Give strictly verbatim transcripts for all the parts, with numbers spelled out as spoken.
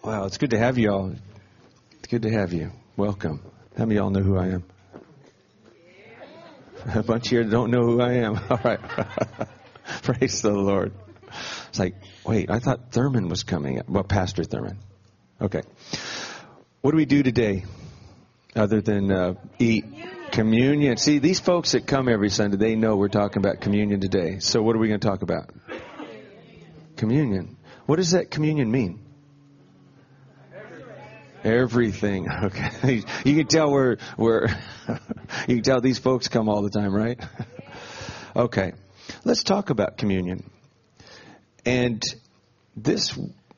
Wow, it's good to have you all. It's good to have you. Welcome. How many of y'all know who I am? A bunch here don't know who I am. All right. Praise the Lord. It's like, wait, I thought Thurman was coming. Well, Pastor Thurman. Okay. What do we do today other than uh, eat communion? See, these folks that come every Sunday, they know we're talking about communion today. So what are we going to talk about? Communion. What does that communion mean? Everything. Okay. You can tell we're, we're you can tell these folks come all the time, right? Okay. Let's talk about communion. And this,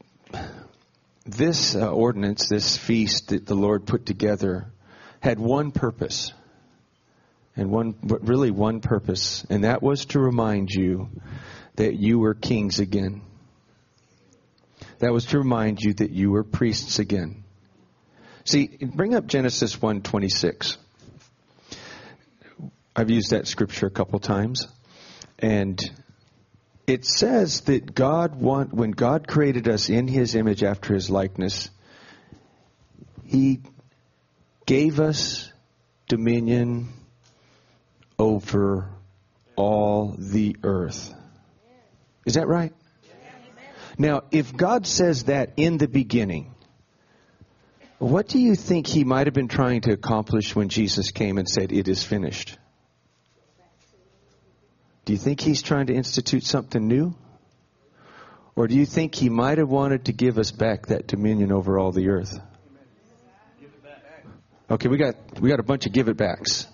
this uh, ordinance, this feast that the Lord put together had one purpose. And one, but really one purpose. And that was to remind you that you were kings again. That was to remind you that you were priests again. See, bring up Genesis one twenty-six. I've used that scripture a couple times. And it says that God want, when God created us in His image after His likeness, He gave us dominion over all the earth. Is that right? Now, if God says that in the beginning, what do you think He might have been trying to accomplish when Jesus came and said, "It is finished"? Do you think He's trying to institute something new? Or do you think He might have wanted to give us back that dominion over all the earth? Okay, we got we got a bunch of give it backs.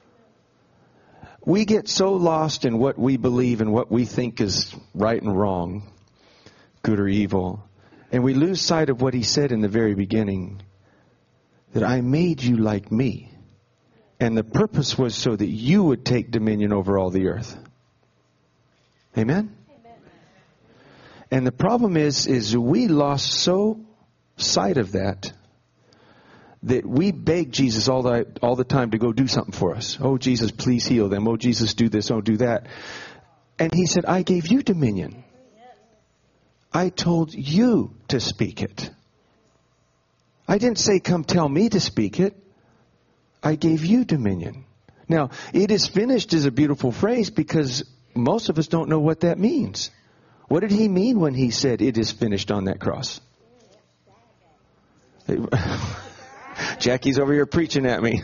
We get so lost in what we believe and what we think is right and wrong, good or evil, and we lose sight of what He said in the very beginning, that I made you like me. And the purpose was so that you would take dominion over all the earth. Amen? Amen. And the problem is, is we lost so sight of that, that we beg Jesus all the, all the time to go do something for us. Oh, Jesus, please heal them. Oh, Jesus, do this. Oh, do that. And He said, I gave you dominion. I told you to speak it. I didn't say, come tell me to speak it. I gave you dominion. Now, "it is finished" is a beautiful phrase because most of us don't know what that means. What did He mean when He said, "it is finished" on that cross? Jackie's over here preaching at me.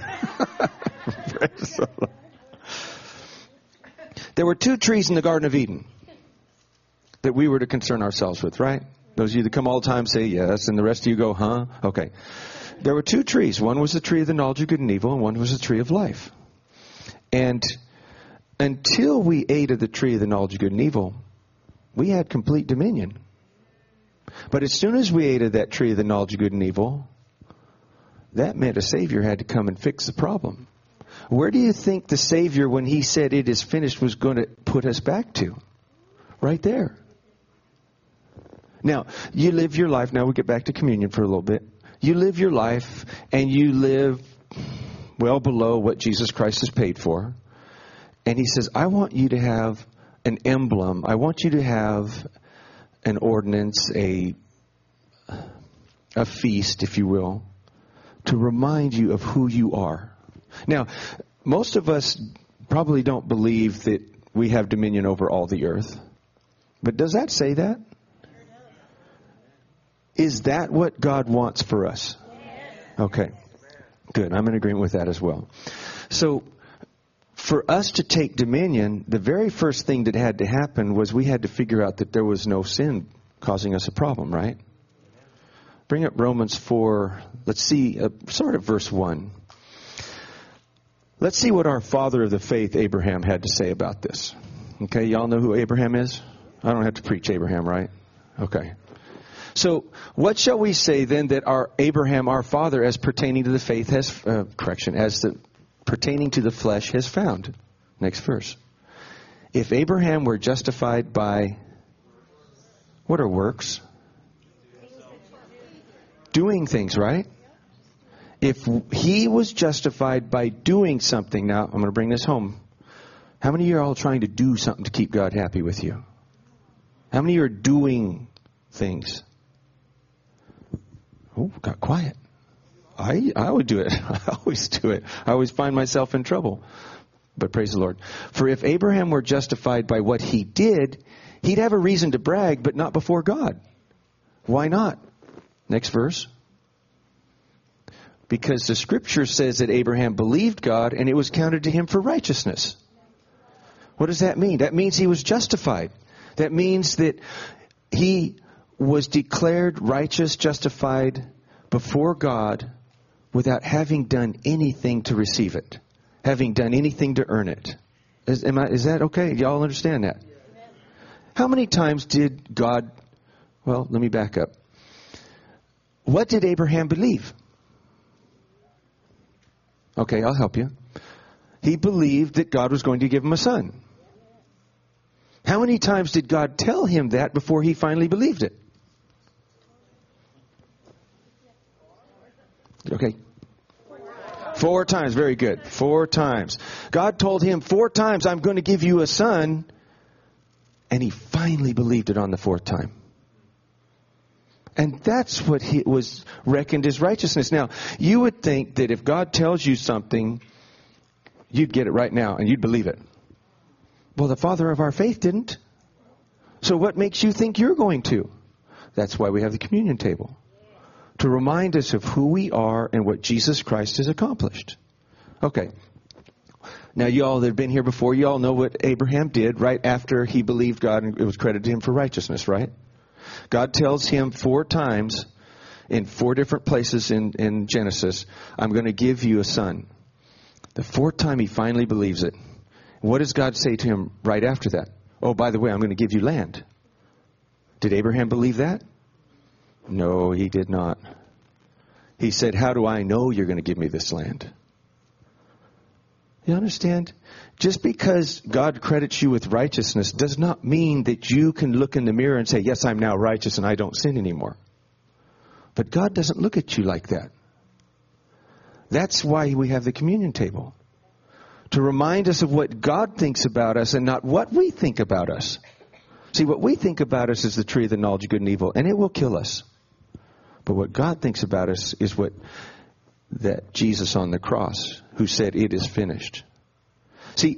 There were two trees in the Garden of Eden that we were to concern ourselves with, right? Those of you that come all the time say yes, and the rest of you go, huh? Okay. There were two trees. One was the tree of the knowledge of good and evil, and one was the tree of life. And until we ate of the tree of the knowledge of good and evil, we had complete dominion. But as soon as we ate of that tree of the knowledge of good and evil, that meant a Savior had to come and fix the problem. Where do you think the Savior, when He said "it is finished," was going to put us back to? Right there. Now, you live your life. Now we get back to communion for a little bit. You live your life and you live well below what Jesus Christ has paid for. And He says, I want you to have an emblem. I want you to have an ordinance, a, a feast, if you will, to remind you of who you are. Now, most of us probably don't believe that we have dominion over all the earth. But does that say that? Is that what God wants for us? Okay, good. I'm in agreement with that as well. So, for us to take dominion, the very first thing that had to happen was we had to figure out that there was no sin causing us a problem, right? Bring up Romans four. Let's see, uh, start at verse one. Let's see what our father of the faith, Abraham, had to say about this. Okay, y'all know who Abraham is? I don't have to preach Abraham, right? Okay. So, what shall we say then that our Abraham, our father, as pertaining to the faith has, uh, correction, as the, pertaining to the flesh has found? Next verse. If Abraham were justified by, what are works? Doing things, right? If he was justified by doing something, now I'm going to bring this home. How many of you are all trying to do something to keep God happy with you? How many of you are doing things? oh, got quiet. I I would do it. I always do it. I always find myself in trouble. But praise the Lord. For if Abraham were justified by what he did, he'd have a reason to brag, but not before God. Why not? Next verse. Because the scripture says that Abraham believed God and it was counted to him for righteousness. What does that mean? That means he was justified. That means that he was declared righteous, justified before God without having done anything to receive it, having done anything to earn it. Is, am I, is that okay? Y'all understand that? How many times did God, well, let me back up. What did Abraham believe? Okay, I'll help you. He believed that God was going to give him a son. How many times did God tell him that before he finally believed it? Okay. Four times. Very good. Four times. God told him four times, I'm going to give you a son. And he finally believed it on the fourth time. And that's what he was reckoned as righteousness. Now, you would think that if God tells you something, you'd get it right now and you'd believe it. Well, the father of our faith didn't. So what makes you think you're going to? That's why we have the communion table. To remind us of who we are and what Jesus Christ has accomplished. Okay. Now, you all that have been here before, you all know what Abraham did right after he believed God and it was credited to him for righteousness, right? God tells him four times in four different places in, in Genesis, I'm going to give you a son. The fourth time he finally believes it. What does God say to him right after that? Oh, by the way, I'm going to give you land. Did Abraham believe that? No, he did not. He said, how do I know you're going to give me this land? You understand? Just because God credits you with righteousness does not mean that you can look in the mirror and say, yes, I'm now righteous and I don't sin anymore. But God doesn't look at you like that. That's why we have the communion table. To remind us of what God thinks about us and not what we think about us. See, what we think about us is the tree of the knowledge of good and evil, and it will kill us. But what God thinks about us is what that Jesus on the cross, who said, it is finished. See,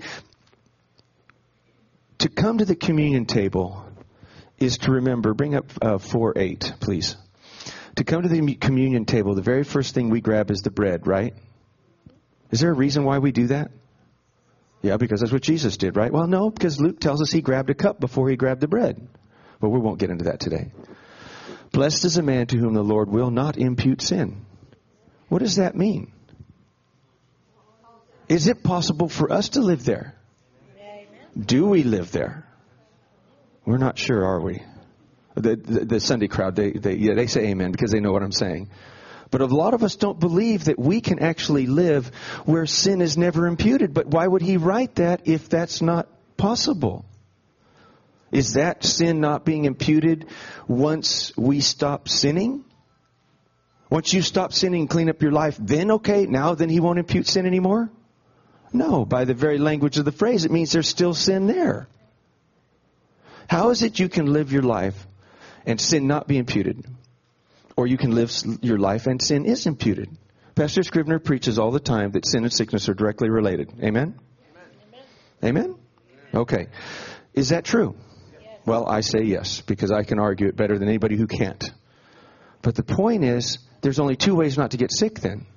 to come to the communion table is to remember, bring up uh, four eight, please. To come to the communion table, the very first thing we grab is the bread, right? Is there a reason why we do that? Yeah, because that's what Jesus did, right? Well, no, because Luke tells us he grabbed a cup before he grabbed the bread. But we won't get into that today. Blessed is a man to whom the Lord will not impute sin. What does that mean? Is it possible for us to live there? Do we live there? We're not sure, are we? The, the, the Sunday crowd, they, they, yeah, they say amen because they know what I'm saying. But a lot of us don't believe that we can actually live where sin is never imputed. But why would he write that if that's not possible? Is that sin not being imputed once we stop sinning? Once you stop sinning and clean up your life, then okay, now then he won't impute sin anymore? No, by the very language of the phrase, it means there's still sin there. How is it you can live your life and sin not be imputed? Or you can live your life and sin is imputed. Pastor Scrivener preaches all the time that sin and sickness are directly related. Amen? Amen? Amen? Okay. Is that true? Yes. Well, I say yes, because I can argue it better than anybody who can't. But the point is, there's only two ways not to get sick then.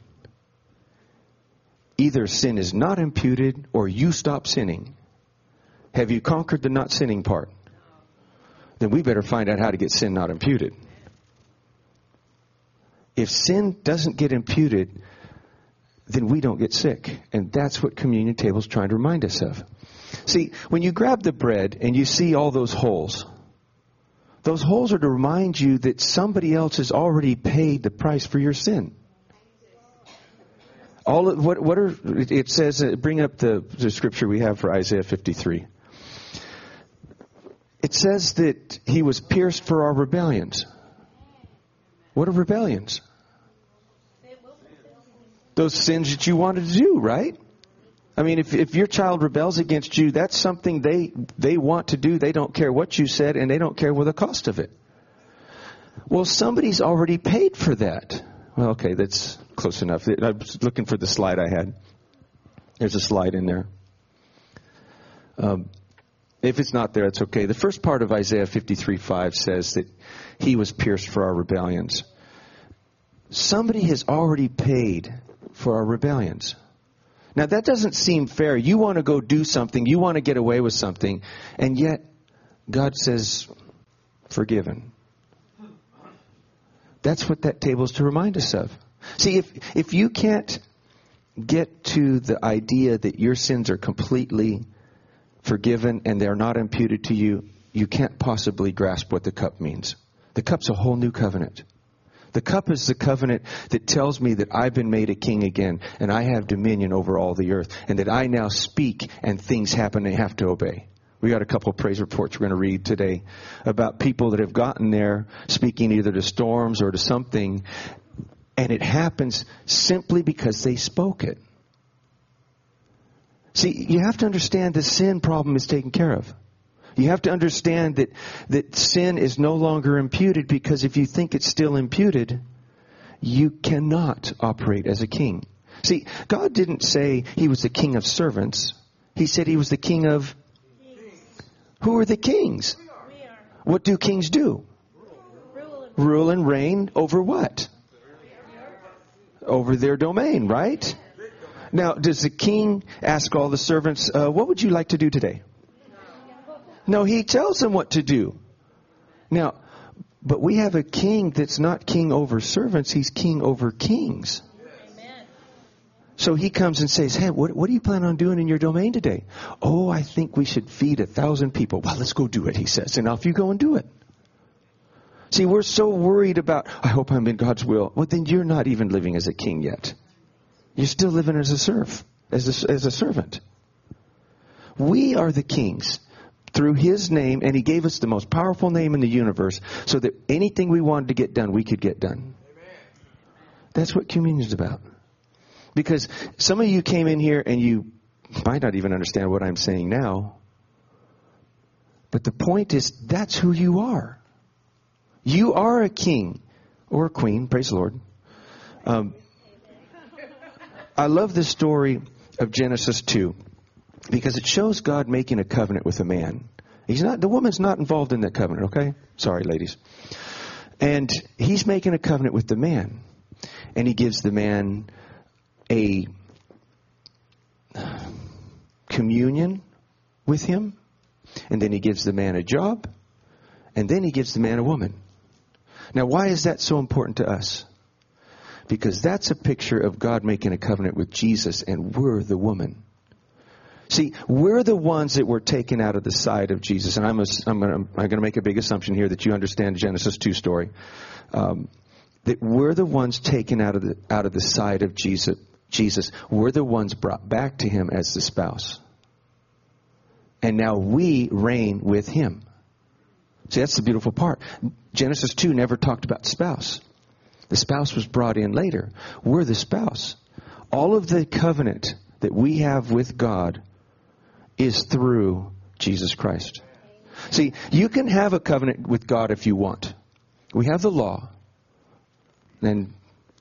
Either sin is not imputed or you stop sinning. Have you conquered the not sinning part? Then we better find out how to get sin not imputed. If sin doesn't get imputed, then we don't get sick. And that's what communion table is trying to remind us of. See, when you grab the bread and you see all those holes, those holes are to remind you that somebody else has already paid the price for your sin. All of, what, what are it says? Uh, bring up the, the scripture we have for Isaiah fifty-three. It says that he was pierced for our rebellions. What are rebellions? Those sins that you wanted to do, right? I mean, if if your child rebels against you, that's something they they want to do. They don't care what you said, and they don't care what the cost of it. Well, somebody's already paid for that. Well, okay, that's close enough. I was looking for the slide I had. There's a slide in there. Um, if it's not there, it's okay. The first part of Isaiah fifty-three five says that he was pierced for our rebellions. Somebody has already paid for our rebellions. Now, that doesn't seem fair. You want to go do something. You want to get away with something. And yet, God says, forgiven. That's what that table is to remind us of. See, if if you can't get to the idea that your sins are completely forgiven and they're not imputed to you, you can't possibly grasp what the cup means. The cup's a whole new covenant. The cup is the covenant that tells me that I've been made a king again and I have dominion over all the earth and that I now speak and things happen and I have to obey. We got a couple of praise reports we're going to read today about people that have gotten there speaking either to storms or to something, and it happens simply because they spoke it. See, you have to understand the sin problem is taken care of. You have to understand that, that sin is no longer imputed, because if you think it's still imputed, you cannot operate as a king. See, God didn't say he was the king of servants. He said he was the king of... Who are the kings? What do kings do? Rule and reign over what? Over their domain, right? Now, does the king ask all the servants, uh, what would you like to do today? No, he tells them what to do. Now, but we have a king that's not king over servants. He's king over kings. So he comes and says, hey, what, what do you plan on doing in your domain today? Oh, I think we should feed a thousand people. Well, let's go do it, he says. And off you go and do it. See, we're so worried about, I hope I'm in God's will. Well, then you're not even living as a king yet. You're still living as a serf, as a, as a servant. We are the kings through his name, and he gave us the most powerful name in the universe so that anything we wanted to get done, we could get done. That's what communion is about. Because some of you came in here and you might not even understand what I'm saying now. But the point is, that's who you are. You are a king or a queen. Praise the Lord. Um, I love the story of Genesis two because it shows God making a covenant with a man. He's not, the woman's not involved in that covenant, okay? Sorry, ladies. And he's making a covenant with the man. And he gives the man a communion with him, and then he gives the man a job, and then he gives the man a woman. Now, why is that so important to us? Because that's a picture of God making a covenant with Jesus, and we're the woman. See, we're the ones that were taken out of the side of Jesus, and I'm, a, I'm going I'm to make a big assumption here that you understand the Genesis two story. Um, that we're the ones taken out of the out of the side of Jesus. Jesus, we're the ones brought back to him as the spouse. And now we reign with him. See, that's the beautiful part. Genesis two never talked about spouse. The spouse was brought in later. We're the spouse. All of the covenant that we have with God is through Jesus Christ. See, you can have a covenant with God if you want. We have the law. And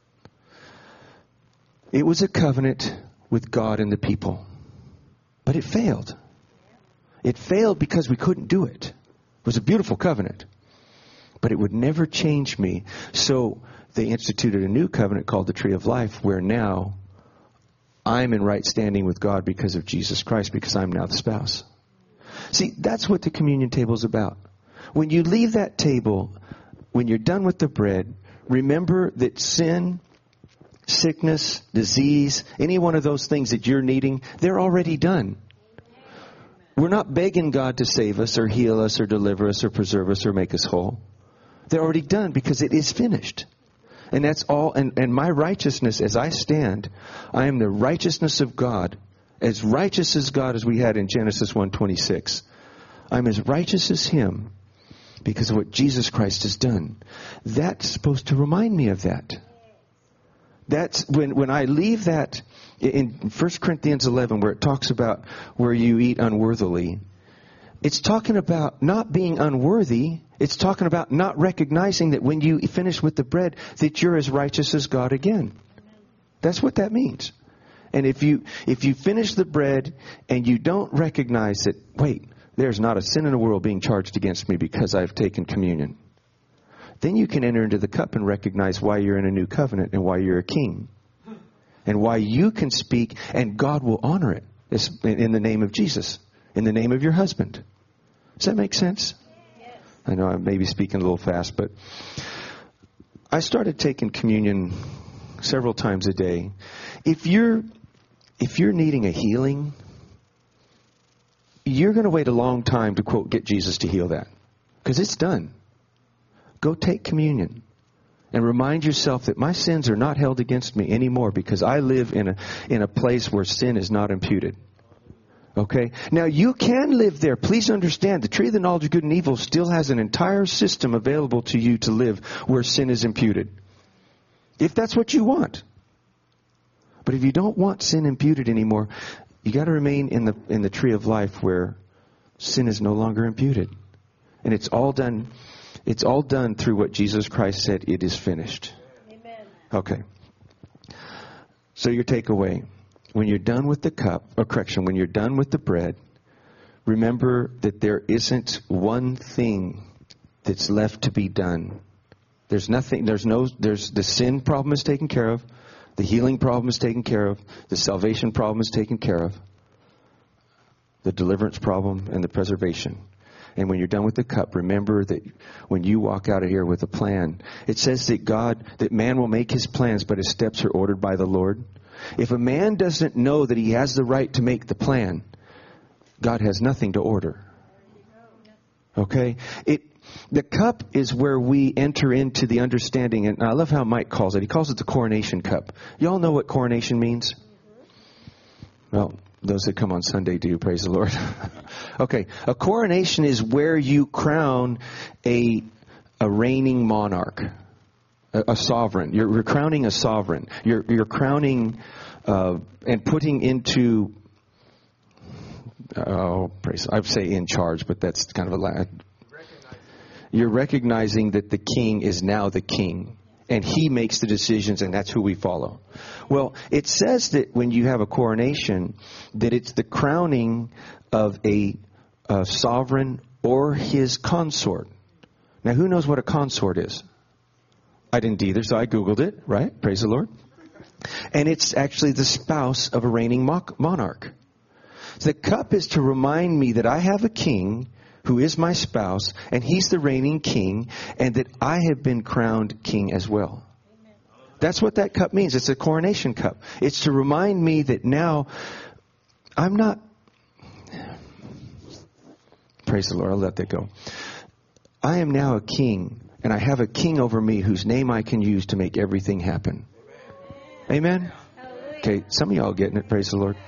it was a covenant with God and the people. But it failed. It failed because we couldn't do it. It was a beautiful covenant. But it would never change me. So they instituted a new covenant called the Tree of Life, where now I'm in right standing with God because of Jesus Christ, because I'm now the spouse. See, that's what the communion table is about. When you leave that table, when you're done with the bread, remember that sin, sickness, disease, any one of those things that you're needing, they're already done. We're not begging God to save us or heal us or deliver us or preserve us or make us whole. They're already done because it is finished. And that's all. And, and my righteousness, as I stand, I am the righteousness of God, as righteous as God as we had in Genesis one twenty-six. I'm as righteous as him because of what Jesus Christ has done. That's supposed to remind me of that. That's when, when I leave that in First Corinthians eleven, where it talks about where you eat unworthily. It's talking about not being unworthy. It's talking about not recognizing that when you finish with the bread, that you're as righteous as God again. That's what that means. And if you if you finish the bread and you don't recognize that, wait, there's not a sin in the world being charged against me because I've taken communion, then you can enter into the cup and recognize why you're in a new covenant and why you're a king. And why you can speak and God will honor it in the name of Jesus, in the name of your husband. Does that make sense? Yes. I know I may be speaking a little fast, but I started taking communion several times a day. If you're if you're needing a healing, you're going to wait a long time to, quote, get Jesus to heal that. Because it's done. Go take communion. And remind yourself that my sins are not held against me anymore because I live in a in a place where sin is not imputed. Okay? Now, you can live there. Please understand, the tree of the knowledge of good and evil still has an entire system available to you to live where sin is imputed. If that's what you want. But if you don't want sin imputed anymore, you got to remain in the in the tree of life where sin is no longer imputed. And it's all done It's all done through what Jesus Christ said, it is finished. Amen. Okay. So your takeaway, when you're done with the cup, or correction, when you're done with the bread, remember that there isn't one thing that's left to be done. There's nothing, there's no, there's the sin problem is taken care of. The healing problem is taken care of. The salvation problem is taken care of. The deliverance problem and the preservation. And when you're done with the cup, remember that when you walk out of here with a plan, it says that God, that man will make his plans, but his steps are ordered by the Lord. If a man doesn't know that he has the right to make the plan, God has nothing to order. Okay? It, the cup is where we enter into the understanding, and I love how Mike calls it. He calls it the coronation cup. Y'all know what coronation means? Well, those that come on Sunday do, praise the Lord. Okay, a coronation is where you crown a a reigning monarch, a, a sovereign. You're, you're crowning a sovereign. You're you're crowning uh, and putting into. Oh, praise! I would say in charge, but that's kind of a. You're recognizing that the king is now the king. And he makes the decisions, and that's who we follow. Well, it says that when you have a coronation, that it's the crowning of a, a sovereign or his consort. Now, who knows what a consort is? I didn't either, so I Googled it, right? Praise the Lord. And it's actually the spouse of a reigning monarch. The cup is to remind me that I have a king who is my spouse, and he's the reigning king, and that I have been crowned king as well. Amen. That's what that cup means. It's a coronation cup. It's to remind me that now I'm not... Praise the Lord, I'll let that go. I am now a king, and I have a king over me whose name I can use to make everything happen. Amen? Amen? Okay, some of y'all getting it, praise the Lord.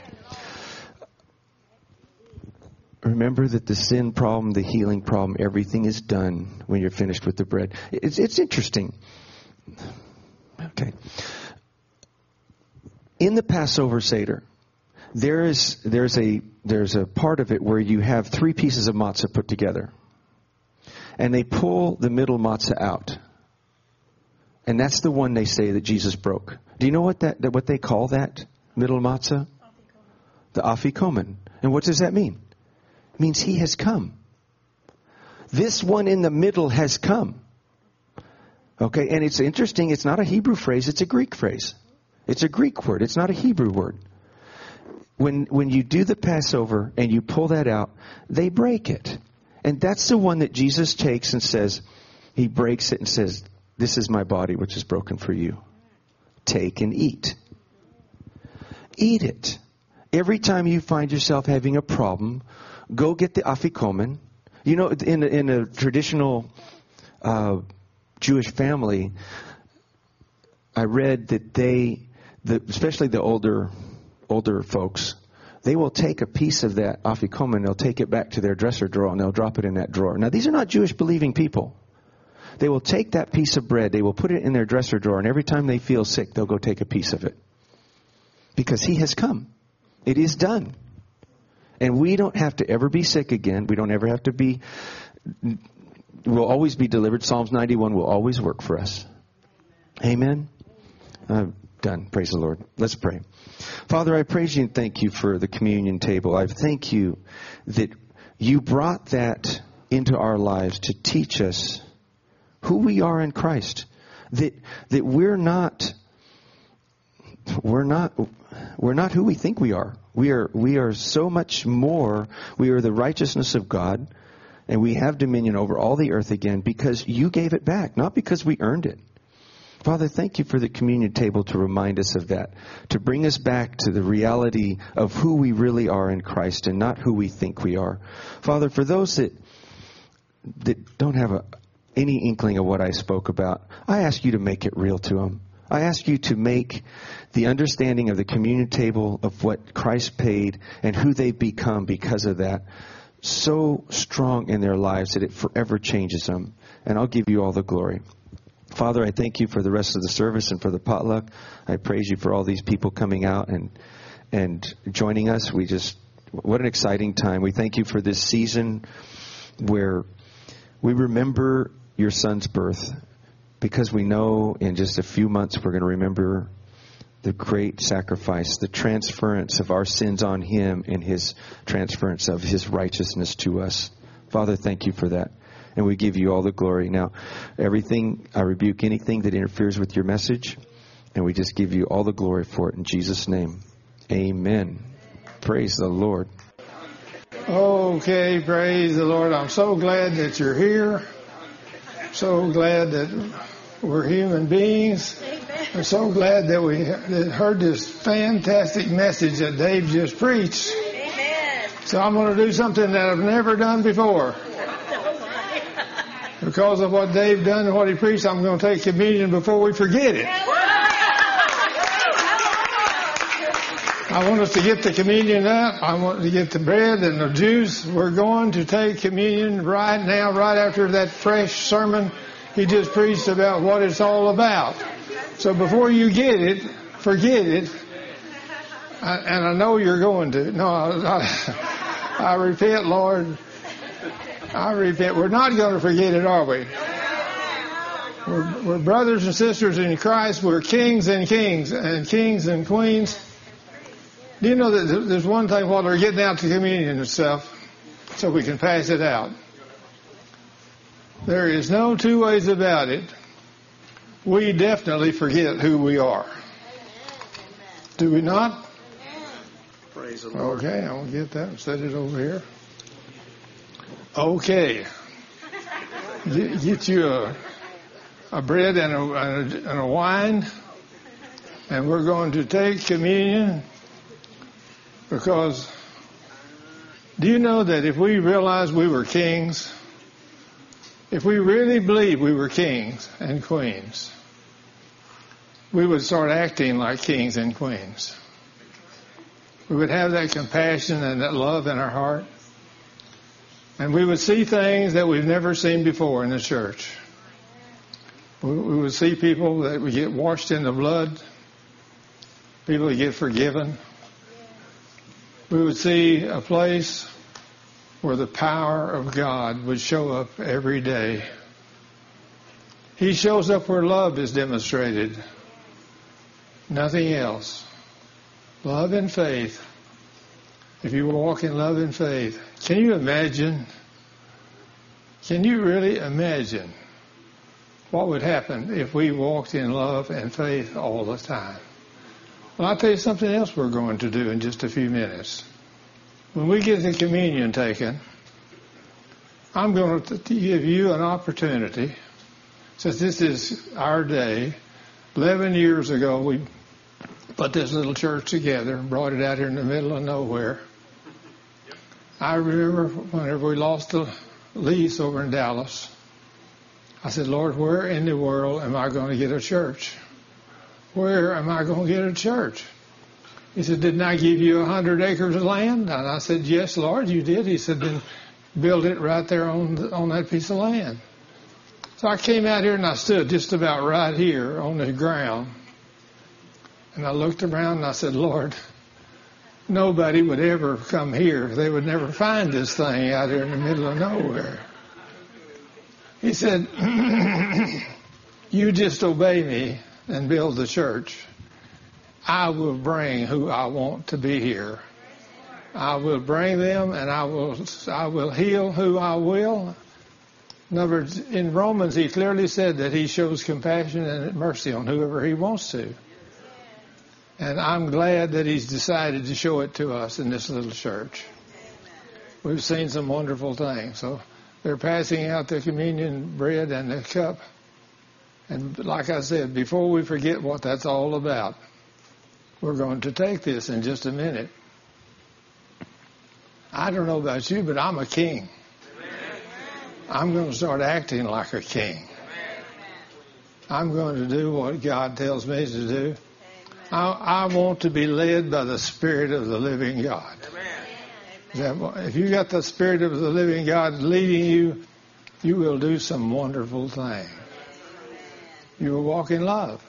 Remember that the sin problem, the healing problem, everything is done when you're finished with the bread. It's, it's interesting. Okay. In the Passover Seder, there is there's a there's a part of it where you have three pieces of matzah put together, and they pull the middle matzah out, and that's the one they say that Jesus broke. Do you know what that, that what they call that middle matzah? The afikomen. And what does that mean? Means he has come. This one in the middle has come. Okay, and it's interesting, it's not a Hebrew phrase, it's a Greek phrase. It's a Greek word, it's not a Hebrew word. When when you do the Passover and you pull that out, they break it. And that's the one that Jesus takes and says, he breaks it and says, this is my body which is broken for you. Take and eat. Eat it. Every time you find yourself having a problem, go get the afikomen. You know, in a, in a traditional uh, Jewish family, I read that they, the, especially the older older folks, they will take a piece of that afikomen, they'll take it back to their dresser drawer, and they'll drop it in that drawer. Now, these are not Jewish believing people. They will take that piece of bread, they will put it in their dresser drawer, and every time they feel sick, they'll go take a piece of it. Because he has come. It is done. And we don't have to ever be sick again. We don't ever have to be, we'll always be delivered. Psalms ninety-one will always work for us. Amen. I'm done. Praise the Lord. Let's pray. Father, I praise you and thank you for the communion table. I thank you that you brought that into our lives to teach us who we are in Christ. That that we're not we're not we're not who we think we are. We are we are so much more. We are the righteousness of God, and we have dominion over all the earth again because you gave it back, not because we earned it. Father, thank you for the communion table to remind us of that, to bring us back to the reality of who we really are in Christ and not who we think we are. Father, for those that that don't have a, any inkling of what I spoke about, I ask you to make it real to them. I ask you to make the understanding of the communion table of what Christ paid and who they've become because of that so strong in their lives that it forever changes them. And I'll give you all the glory. Father, I thank you for the rest of the service and for the potluck. I praise you for all these people coming out and and joining us. We just, what an exciting time. We thank you for this season where we remember your son's birth because we know in just a few months we're going to remember the great sacrifice, the transference of our sins on him and his transference of his righteousness to us. Father, thank you for that. And we give you all the glory. Now, everything, I rebuke anything that interferes with your message. And we just give you all the glory for it in Jesus' name. Amen. Praise the Lord. Okay, praise the Lord. I'm so glad that you're here. So glad that we're human beings. I'm so glad that we heard this fantastic message that Dave just preached. So I'm going to do something that I've never done before. Because of what Dave done and what he preached, I'm going to take communion before we forget it. I want us to get the communion up. I want to get the bread and the juice. We're going to take communion right now, right after that fresh sermon he just preached about what it's all about. So before you get it, forget it. I, and I know you're going to. No, I, I, I repent, Lord. I repent. We're not going to forget it, are we? We're, we're brothers and sisters in Christ. We're kings and kings and kings and queens. Do you know that there's one thing while they're getting out the communion and stuff, so we can pass it out? There is no two ways about it. We definitely forget who we are. Do we not? Praise the Lord. Okay, I'll get that and set it over here. Okay. Get, get you a, a bread and a, and, a, and a wine, and we're going to take communion because do you know that if we realized we were kings, if we really believed we were kings and queens, we would start acting like kings and queens. We would have that compassion and that love in our heart. And we would see things that we've never seen before in the church. We would see people that would get washed in the blood, people that get forgiven. We would see a place where the power of God would show up every day. He shows up where love is demonstrated. Nothing else. Love and faith. If you walk in love and faith, can you imagine? Can you really imagine what would happen if we walked in love and faith all the time? Well, I'll tell you something else we're going to do in just a few minutes. When we get the communion taken, I'm going to give you an opportunity, since this is our day. Eleven years ago, we put this little church together and brought it out here in the middle of nowhere. I remember whenever we lost the lease over in Dallas, I said, Lord, where in the world am I going to get a church? Where am I going to get a church? He said, didn't I give you a hundred acres of land? And I said, yes, Lord, you did. He said, then build it right there on the, on that piece of land. So I came out here and I stood just about right here on the ground. And I looked around and I said, Lord, nobody would ever come here. They would never find this thing out there in the middle of nowhere. He said, you just obey me and build the church. I will bring who I want to be here. I will bring them, and I will I will heal who I will. In other words, in Romans, he clearly said that he shows compassion and mercy on whoever he wants to. And I'm glad that he's decided to show it to us in this little church. We've seen some wonderful things. So they're passing out the communion bread and the cup. And like I said, before we forget what that's all about, we're going to take this in just a minute. I don't know about you, but I'm a king. I'm going to start acting like a king. I'm going to do what God tells me to do. I, I want to be led by the Spirit of the living God. That, if you got the Spirit of the living God leading you, you will do some wonderful things. You will walk in love.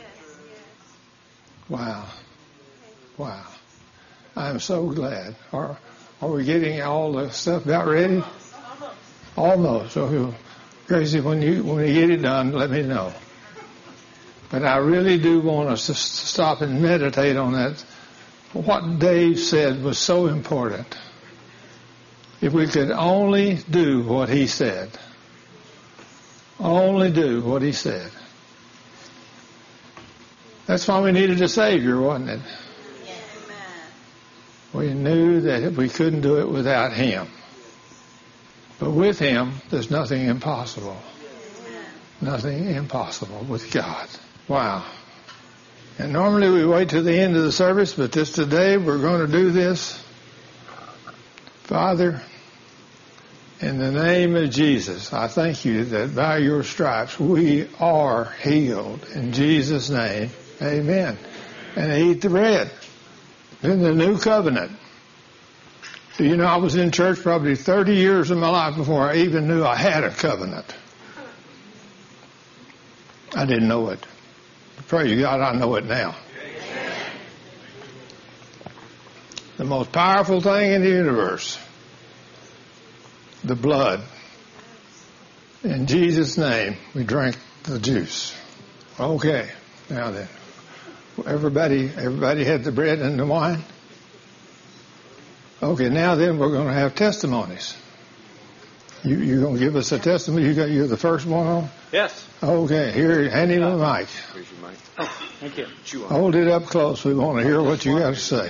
Wow. Wow. I'm so glad. Are, are we getting all the stuff about ready? Almost. So, Gracie, when you when you get it done, let me know. But I really do want us to stop and meditate on that. What Dave said was so important. If we could only do what he said. Only do what he said. That's why we needed a Savior, wasn't it? We knew that we couldn't do it without him. But with him, there's nothing impossible. Nothing impossible with God. Wow. And normally we wait till the end of the service, but this today we're going to do this. Father, in the name of Jesus, I thank you that by your stripes we are healed. In Jesus' name, amen. And eat the bread. In the new covenant. Do you know I was in church probably thirty years of my life before I even knew I had a covenant. I didn't know it. Praise God, I know it now. The most powerful thing in the universe. The blood. In Jesus' name, we drank the juice. Okay, now then. Everybody, everybody had the bread and the wine? Okay, now then we're going to have testimonies. You, you're going to give us a testimony? You got, you're the first one on? Yes. Okay, here, hand him the mic. Here's your mic. Oh, thank you. Hold it up close. We want to hear what you got to say.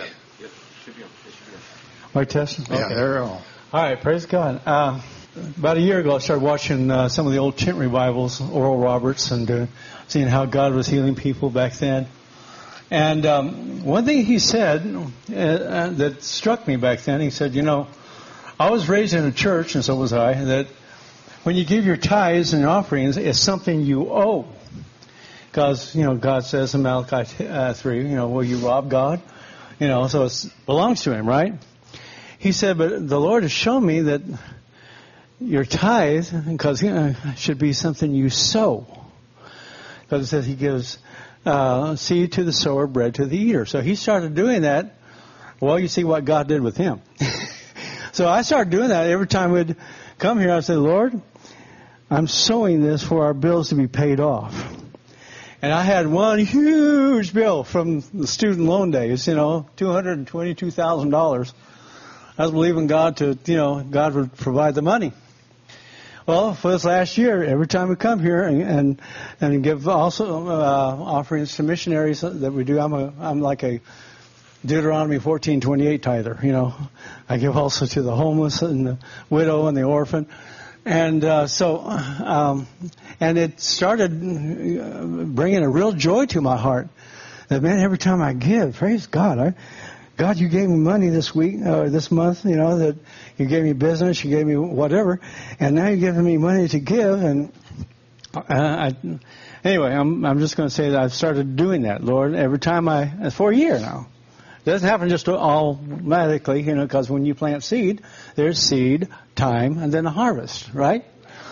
My testimony? Yeah, they're on. All right, praise God. Uh, about a year ago, I started watching uh, some of the old tent revivals, Oral Roberts, and uh, seeing how God was healing people back then. And um, one thing he said uh, uh, that struck me back then, he said, you know, I was raised in a church, and so was I, that when you give your tithes and offerings, it's something you owe. Because, you know, God says in Malachi uh, three, you know, will you rob God? You know, so it belongs to him, right? He said, but the Lord has shown me that your tithe, because you know, should be something you sow. Because it says he gives uh, seed to the sower, bread to the eater. So he started doing that. Well, you see what God did with him. So I started doing that every time we'd come here. I said, Lord, I'm sowing this for our bills to be paid off. And I had one huge bill from the student loan days, you know, two hundred twenty-two thousand dollars. I was believing God to, you know, God would provide the money. Well, for this last year, every time we come here and and, and give also uh, offerings to missionaries that we do, I'm a I'm like a Deuteronomy fourteen twenty-eight tither. You know, I give also to the homeless and the widow and the orphan, and uh, so um, and it started bringing a real joy to my heart. That man, every time I give, praise God, I. God, you gave me money this week, uh, this month, you know, that you gave me business, you gave me whatever, and now you're giving me money to give, and uh, I, anyway, I'm I'm just going to say that I've started doing that, Lord, every time I, for a year now. It doesn't happen just automatically, you know, because when you plant seed, there's seed, time, and then a harvest, right?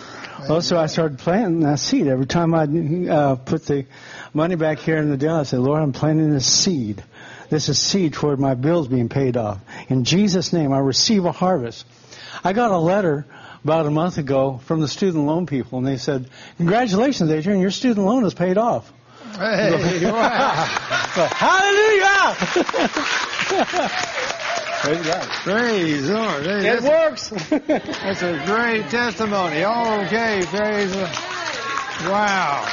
Also, I started planting a seed. Every time I uh, put the money back here in the deal, I said, Lord, I'm planting this seed. This is seed toward my bills being paid off. In Jesus' name, I receive a harvest. I got a letter about a month ago from the student loan people, and they said, congratulations, Adrian, your student loan is paid off. Hey, wow. Hallelujah! Praise God. Praise the Lord. Hey, It that's, works. that's a great testimony. Okay, praise the Wow.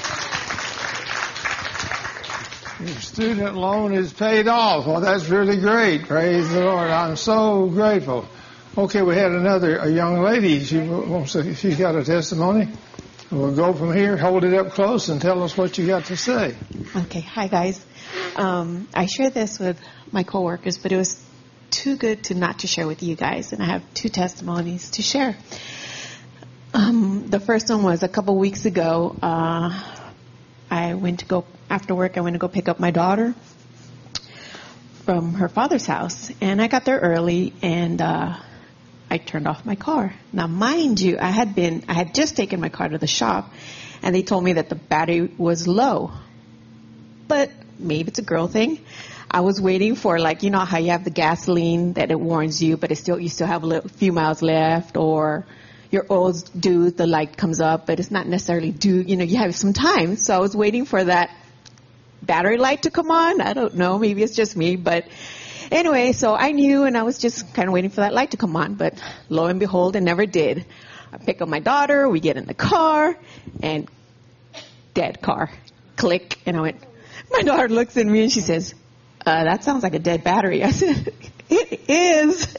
Your student loan is paid off. Well, that's really great. Praise the Lord. I'm so grateful. Okay, we had another a young lady. She wants to, she got a testimony. We'll go from here. Hold it up close and tell us what you got to say. Okay. Hi, guys. Um, I shared this with my coworkers, but it was too good to not to share with you guys, and I have two testimonies to share. Um, the first one was a couple weeks ago. Uh, I went to go after work. I went to go pick up my daughter from her father's house, and I got there early, and uh, I turned off my car. Now, mind you, I had been, I had just taken my car to the shop, and they told me that the battery was low. But maybe it's a girl thing. I was waiting for, like, you know how you have the gasoline that it warns you, but it still you still have a little, few miles left, or your oil's due, the light comes up, but it's not necessarily due. You know, you have some time. So I was waiting for that battery light to come on. I don't know. Maybe it's just me, but anyway, so I knew, and I was just kind of waiting for that light to come on, but lo and behold, it never did. I pick up my daughter, we get in the car, and dead car. Click, and I went, my daughter looks at me and she says, uh, that sounds like a dead battery. I said, it is.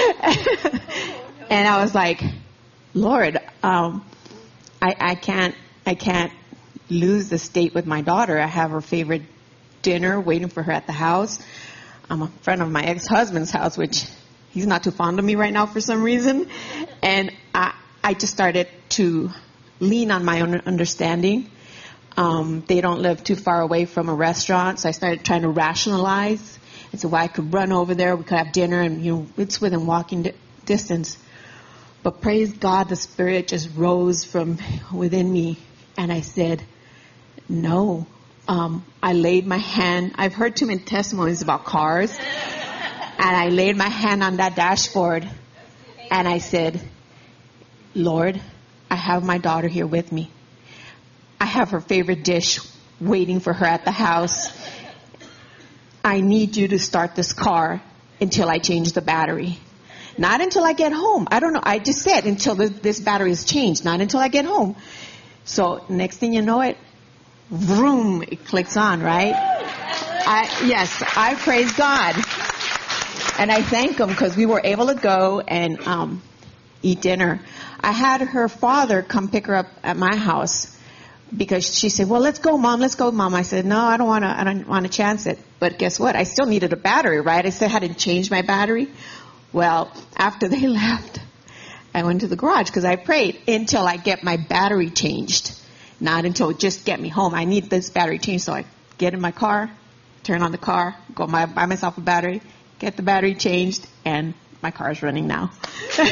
And I was like, Lord, um, I, I can't, I can't lose this date with my daughter. I have her favorite dinner waiting for her at the house. I'm a friend of my ex-husband's house, which he's not too fond of me right now for some reason. And I, I just started to lean on my own understanding. Um, they don't live too far away from a restaurant, so I started trying to rationalize. And so well, I could run over there, we could have dinner, and you know, it's within walking di- distance. But praise God, the Spirit just rose from within me, and I said, no. Um, I laid my hand. I've heard too many testimonies about cars, and I laid my hand on that dashboard, and I said, Lord, I have my daughter here with me. I have her favorite dish waiting for her at the house. I need you to start this car until I change the battery. Not until I get home. I don't know. I just said until this, this battery is changed. Not until I get home. So next thing you know it, vroom, it clicks on, right? I, yes, I praise God. And I thank him because we were able to go and um, eat dinner. I had her father come pick her up at my house because she said, well, let's go, Mom. Let's go, Mom. I said, no, I don't want to. I don't want to chance it. But guess what? I still needed a battery, right? I still had to change my battery. Well, after they left, I went to the garage because I prayed until I get my battery changed. Not until just get me home. I need this battery changed. So I get in my car, turn on the car, go my, buy myself a battery, get the battery changed, and my car is running now. So,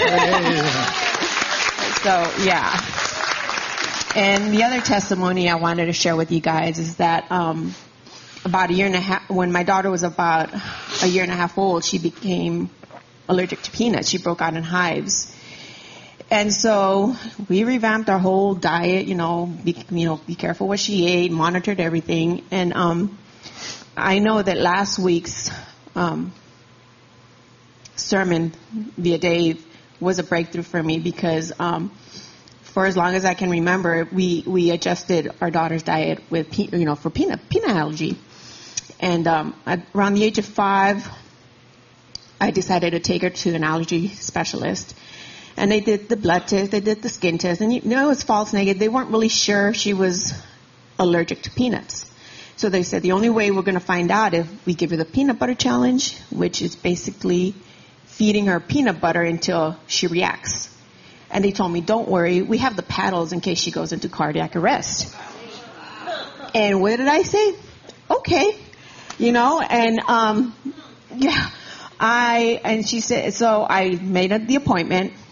yeah. And the other testimony I wanted to share with you guys is that um, about a year and a half, when my daughter was about a year and a half old, she became allergic to peanuts. She broke out in hives. And so we revamped our whole diet, you know, be, you know, be careful what she ate, monitored everything. And um, I know that last week's um, sermon via Dave was a breakthrough for me because um, for as long as I can remember, we, we adjusted our daughter's diet with, pe- you know, for peanut, peanut allergy. And um, at, around the age of five, I decided to take her to an allergy specialist. And they did the blood test, they did the skin test, and you know, it was false negative. They weren't really sure she was allergic to peanuts. So they said the only way we're going to find out if we give her the peanut butter challenge, which is basically feeding her peanut butter until she reacts. And they told me, don't worry, we have the paddles in case she goes into cardiac arrest. And what did I say? Okay. You know, and um, yeah, I, and she said, so I made the appointment.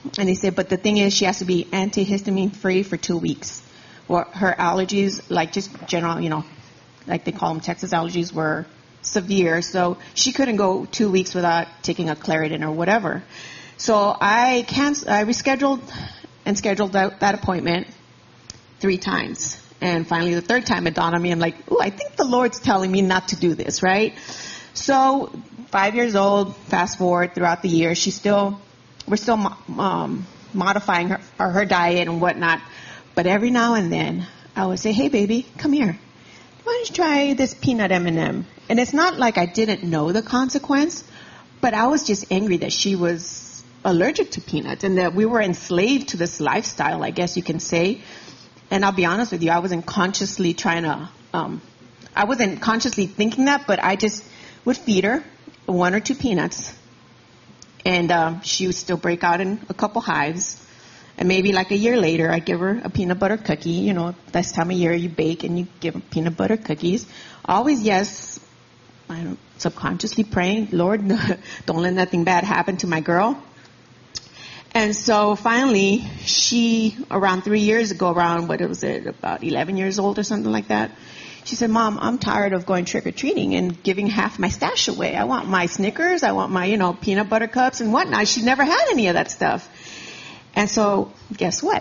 and they said, but the thing is, she has to be antihistamine free for two weeks. Or her allergies, like just general, you know, like they call them Texas allergies, were severe. So she couldn't go two weeks without taking a Claritin or whatever. So I canceled, I rescheduled and scheduled that, that appointment three times. And finally, the third time it dawned on me, I'm like, ooh, I think the Lord's telling me not to do this, right? So five years old, fast forward throughout the year, she's still, we're still um, modifying her, her diet and whatnot. But every now and then, I would say, hey, baby, come here. Why don't you try this peanut M and M? And it's not like I didn't know the consequence, but I was just angry that she was allergic to peanuts and that we were enslaved to this lifestyle, I guess you can say. And I'll be honest with you, I wasn't consciously trying to, um, I wasn't consciously thinking that, but I just would feed her one or two peanuts. And um, she would still break out in a couple hives. And maybe like a year later, I'd give her a peanut butter cookie. You know, this time of year you bake and you give her peanut butter cookies. Always, yes, I don't, subconsciously praying, Lord, don't let nothing bad happen to my girl. And so finally, she, around three years ago, around, what was it, about eleven years old or something like that, she said, Mom, I'm tired of going trick-or-treating and giving half my stash away. I want my Snickers, I want my, you know, peanut butter cups and whatnot. She never had any of that stuff. And so, guess what?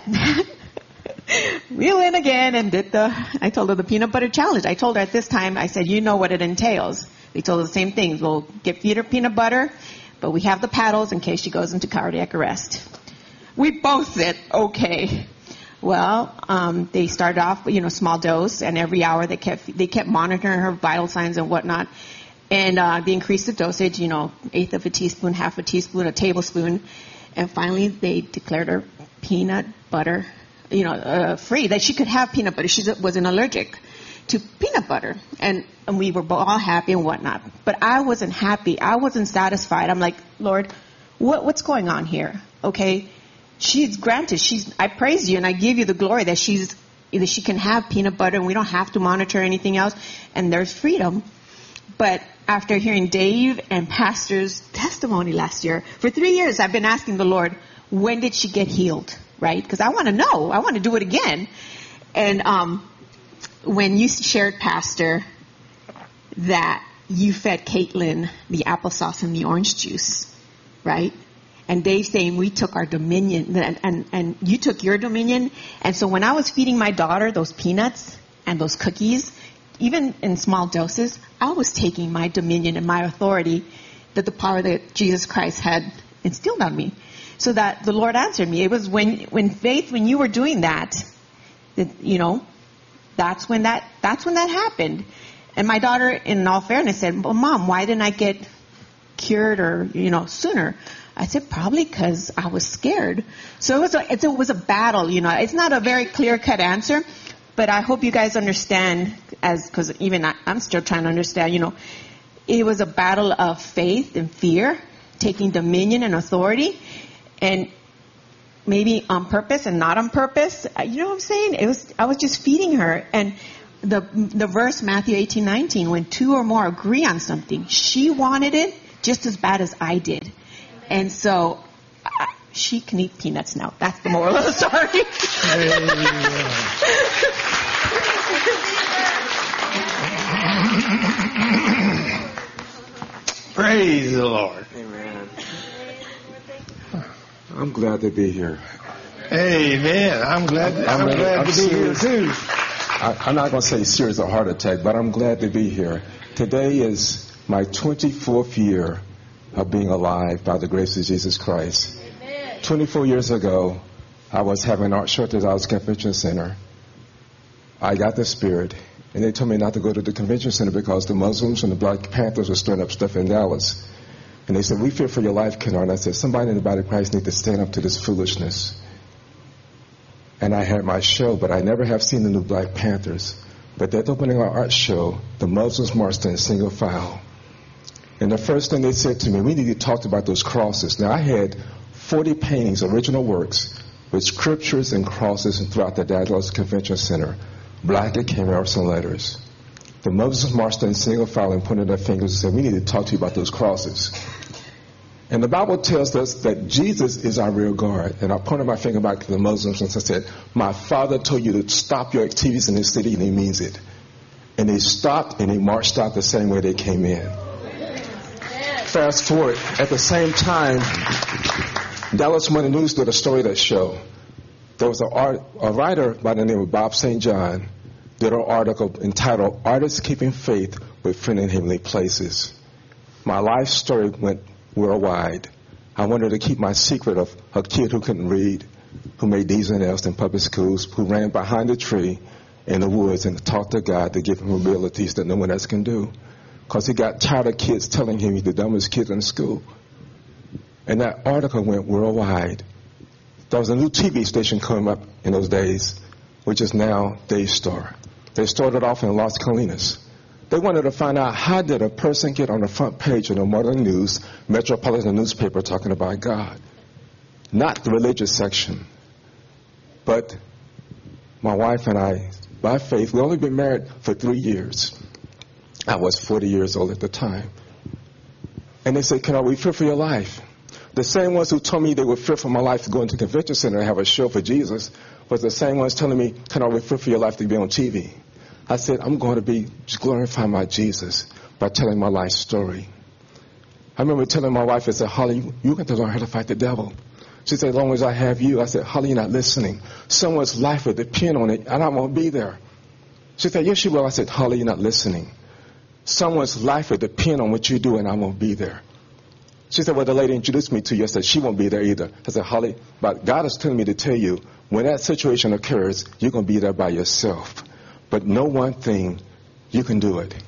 We went again and did the, I told her the peanut butter challenge. I told her at this time, I said, you know what it entails. They told her the same thing. We'll get feed her peanut butter, but we have the paddles in case she goes into cardiac arrest. We both said, okay. Well, um, they started off, you know, small dose, and every hour they kept they kept monitoring her vital signs and whatnot. And uh, they increased the dosage, you know, eighth of a teaspoon, half a teaspoon, a tablespoon. And finally, they declared her peanut butter, you know, uh, free, that she could have peanut butter. She wasn't allergic to peanut butter. And, and we were all happy and whatnot. But I wasn't happy. I wasn't satisfied. I'm like, Lord, what, what's going on here? Okay, she's granted. She's. I praise you and I give you the glory that she's that she can have peanut butter and we don't have to monitor anything else. And there's freedom. But after hearing Dave and Pastor's testimony last year, for three years I've been asking the Lord, when did she get healed, right? Because I want to know. I want to do it again. And um, when you shared, Pastor, that you fed Caitlin the applesauce and the orange juice, right? And Dave saying we took our dominion, and, and, and you took your dominion. And so when I was feeding my daughter those peanuts and those cookies, even in small doses, I was taking my dominion and my authority, that the power that Jesus Christ had instilled on me. So that the Lord answered me. It was when, when Faith, when you were doing that, that, you know, that's when that, that's when that happened. And my daughter, in all fairness, said, well, Mom, why didn't I get cured or, you know, sooner? I said, probably because I was scared. So it was a, it was a battle, you know. It's not a very clear-cut answer. But I hope you guys understand, as because even I, I'm still trying to understand, you know, it was a battle of faith and fear, taking dominion and authority, and maybe on purpose and not on purpose. You know what I'm saying? It was I was just feeding her. And the the verse, Matthew eighteen nineteen, when two or more agree on something, she wanted it just as bad as I did. And so I, she can eat peanuts now. That's the moral of the story. Praise the Lord. Amen. I'm glad to be here. Amen. I'm glad. I'm, I'm glad I'm to be serious. here too. I, I'm not going to say serious or heart attack, but I'm glad to be here. Today is my twenty-fourth year of being alive by the grace of Jesus Christ. Amen. twenty-four years ago, I was having art show at the Dallas Convention Center. I got the Spirit, and they told me not to go to the convention center because the Muslims and the Black Panthers were stirring up stuff in Dallas. And they said, we fear for your life, Kennard. And I said, somebody in the body of Christ needs to stand up to this foolishness. And I had my show, but I never have seen the new Black Panthers. But at the opening of our art show, the Muslims marched in single file. And the first thing they said to me, we need to talk about those crosses. Now, I had forty paintings, original works, with scriptures and crosses throughout the Dallas Convention Center. Black and cameras and letters. The Muslims marched in single file and pointed their fingers and said, we need to talk to you about those crosses. And the Bible tells us that Jesus is our rear guard. And I pointed my finger back to the Muslims and I said, my father told you to stop your activities in this city, and he means it. And they stopped and they marched out the same way they came in. Fast forward, at the same time, Dallas Morning News did a story that showed there was a, art, a writer by the name of Bob Saint John did an article entitled Artists Keeping Faith with Friend in Heavenly Places. My life story went worldwide. I wanted to keep my secret of a kid who couldn't read, who made D's and F's in public schools, who ran behind a tree in the woods and talked to God to give him abilities that no one else can do. Because he got tired of kids telling him he's the dumbest kid in school. And that article went worldwide. There was a new T V station coming up in those days, which is now Daystar. They started off in Las Colinas. They wanted to find out, how did a person get on the front page of the Morning News, metropolitan newspaper, talking about God? Not the religious section. But my wife and I, by faith, we only been married for three years. I was forty years old at the time. And they said, "Can we fear for your life?" The same ones who told me they would fear for my life to go into the convention center and have a show for Jesus was the same ones telling me, "Can I fear for your life to be on T V?" I said, I'm going to be glorifying my Jesus by telling my life story. I remember telling my wife, I said, "Holly, you got to learn how to fight the devil." She said, "As long as I have you." I said, "Holly, you're not listening. Someone's life will depend on it, and I won't be there." She said, "Yes, you will." I said, "Holly, you're not listening. Someone's life will depend on what you do, and I won't be there." She said, "Well, the lady introduced me to you." I said, "She won't be there either." I said, "Holly, but God is telling me to tell you, when that situation occurs, you're going to be there by yourself. But know one thing, you can do it."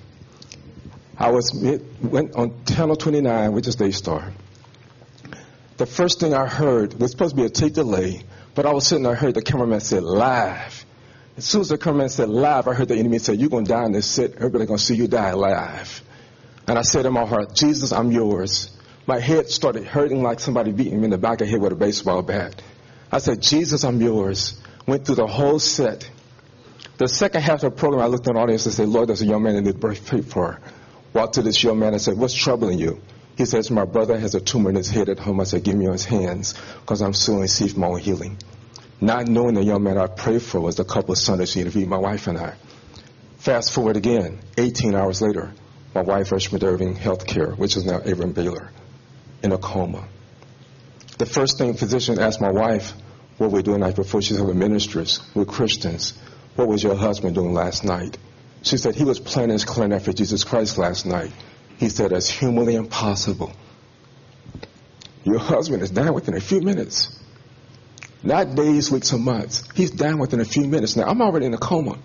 I was went on Channel twenty-nine, which is Daystar. The first thing I heard was supposed to be a tape delay, but I was sitting there, I heard the cameraman say live. As soon as the cameraman said live, I heard the enemy say, "You're going to die in this set. Everybody's going to see you die live." And I said in my heart, "Jesus, I'm yours." My head started hurting like somebody beating me in the back of the head with a baseball bat. I said, "Jesus, I'm yours." Went through the whole set. The second half of the program, I looked at the audience and said, "Lord, there's a young man in the birth for." Walked to this young man and said, "What's troubling you?" He says, "My brother has a tumor in his head at home." I said, "Give me his hands, because I'm still in seek for my own healing." Not knowing the young man I prayed for was the couple of Sundays she interviewed my wife and I. Fast forward again, eighteen hours later, my wife, Richmond Irving Healthcare, which is now Avon Baylor, in a coma. The first thing physician asked my wife, "What were we doing the night before?" She said, "We're ministers, we're Christians. What was your husband doing last night?" She said, "He was planning his clarinet for Jesus Christ last night." He said, "It's humanly impossible. Your husband is dying within a few minutes." Not days, weeks, or months. He's dying within a few minutes. Now, I'm already in a coma.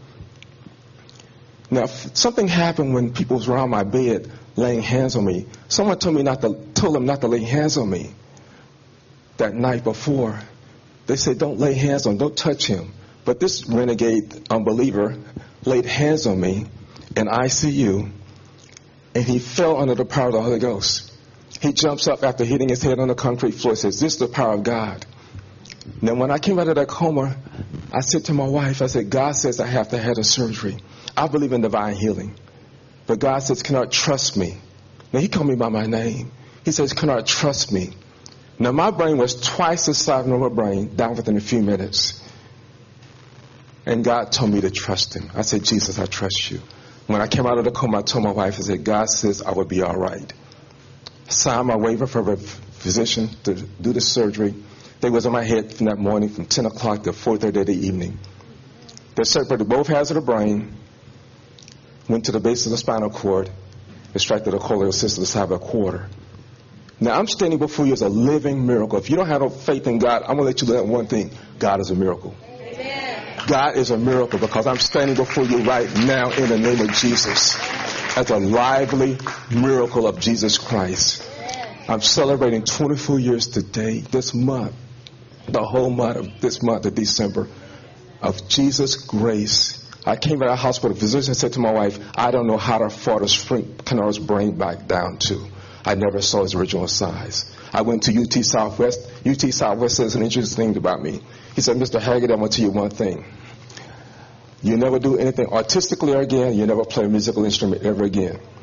Now, something happened when people was around my bed laying hands on me. Someone told me not to, told them not to lay hands on me that night before. They said, "Don't lay hands on him, don't touch him." But this renegade unbeliever laid hands on me in I C U, and he fell under the power of the Holy Ghost. He jumps up after hitting his head on the concrete floor and says, "This is the power of God." Now, when I came out of that coma, I said to my wife, I said, "God says I have to have a surgery. I believe in divine healing. But God says, can I trust me?" Now, he called me by my name. He says, "Can I trust me?" Now, my brain was twice the size of my brain, down within a few minutes. And God told me to trust him. I said, "Jesus, I trust you." When I came out of the coma, I told my wife, I said, "God says I will be all right." Signed my waiver for a physician to do the surgery. They was on my head from that morning from ten o'clock to four thirty in the evening. They separated both halves of the brain, went to the base of the spinal cord, extracted a cochlear system the size of a quarter. Now, I'm standing before you as a living miracle. If you don't have no faith in God, I'm going to let you learn one thing. God is a miracle. Amen. God is a miracle, because I'm standing before you right now in the name of Jesus as a lively miracle of Jesus Christ. I'm celebrating twenty-four years today, this month, the whole month of this month of December, of Jesus' grace. I came to the hospital. The physician said to my wife, "I don't know how to far to shrink Kennard's brain back down to." I never saw his original size. I went to U T Southwest. U T Southwest says an interesting thing about me. He said, "Mister Haggard, I want to tell you one thing. You never do anything artistically again. You never play a musical instrument ever again."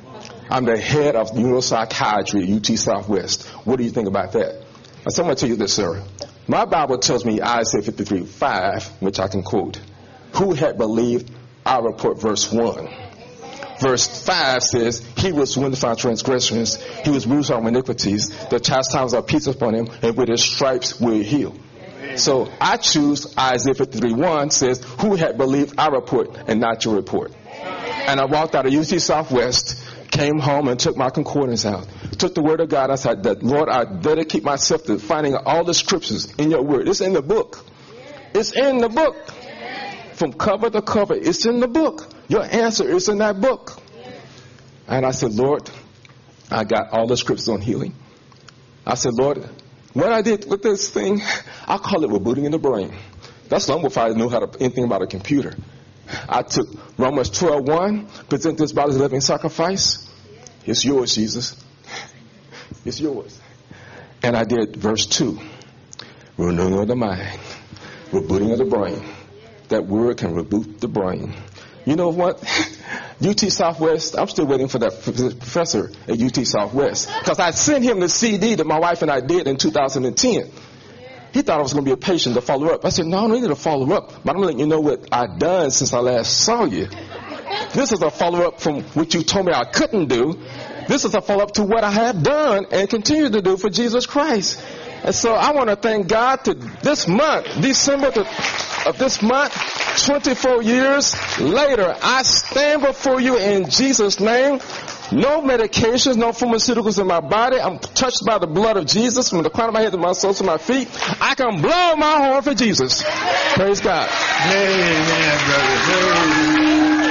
I'm the head of neuropsychiatry at U T Southwest. What do you think about that? Now, so I'm going to tell you this, sir. My Bible tells me, Isaiah fifty-three five, which I can quote, who had believed our report, verse one. Verse five says, he was wounded for our transgressions, he was bruised for our iniquities, the chastisement of our peace upon him, and with his stripes we're healed. So I choose Isaiah fifty-three one says, who had believed our report and not your report. And I walked out of U T Southwest, came home and took my concordance out. Took the word of God. I said, that, Lord, I dedicate myself to finding all the scriptures in your word. It's in the book. It's in the book. From cover to cover, it's in the book. Your answer is in that book. And I said, Lord, I got all the scriptures on healing. I said, Lord, what I did with this thing, I call it rebooting in the brain. That's long before I knew how to, anything about a computer. I took Romans twelve one, present this body as a living sacrifice. It's yours, Jesus. It's yours. And I did verse two, renewing of the mind, rebooting of the brain. That word can reboot the brain. You know what? U T Southwest, I'm still waiting for that professor at U T Southwest. Because I sent him the C D that my wife and I did in two thousand ten. He thought I was going to be a patient to follow up. I said, no, I don't need to follow up. But I'm letting you know what I've done since I last saw you. This is a follow-up from what you told me I couldn't do. This is a follow-up to what I have done and continue to do for Jesus Christ. And so I want to thank God to this month, December to, of this month, twenty-four years later, I stand before you in Jesus' name. No medications, no pharmaceuticals in my body. I'm touched by the blood of Jesus from the crown of my head to my soles to my feet. I can blow my horn for Jesus. Praise God. Amen, brother.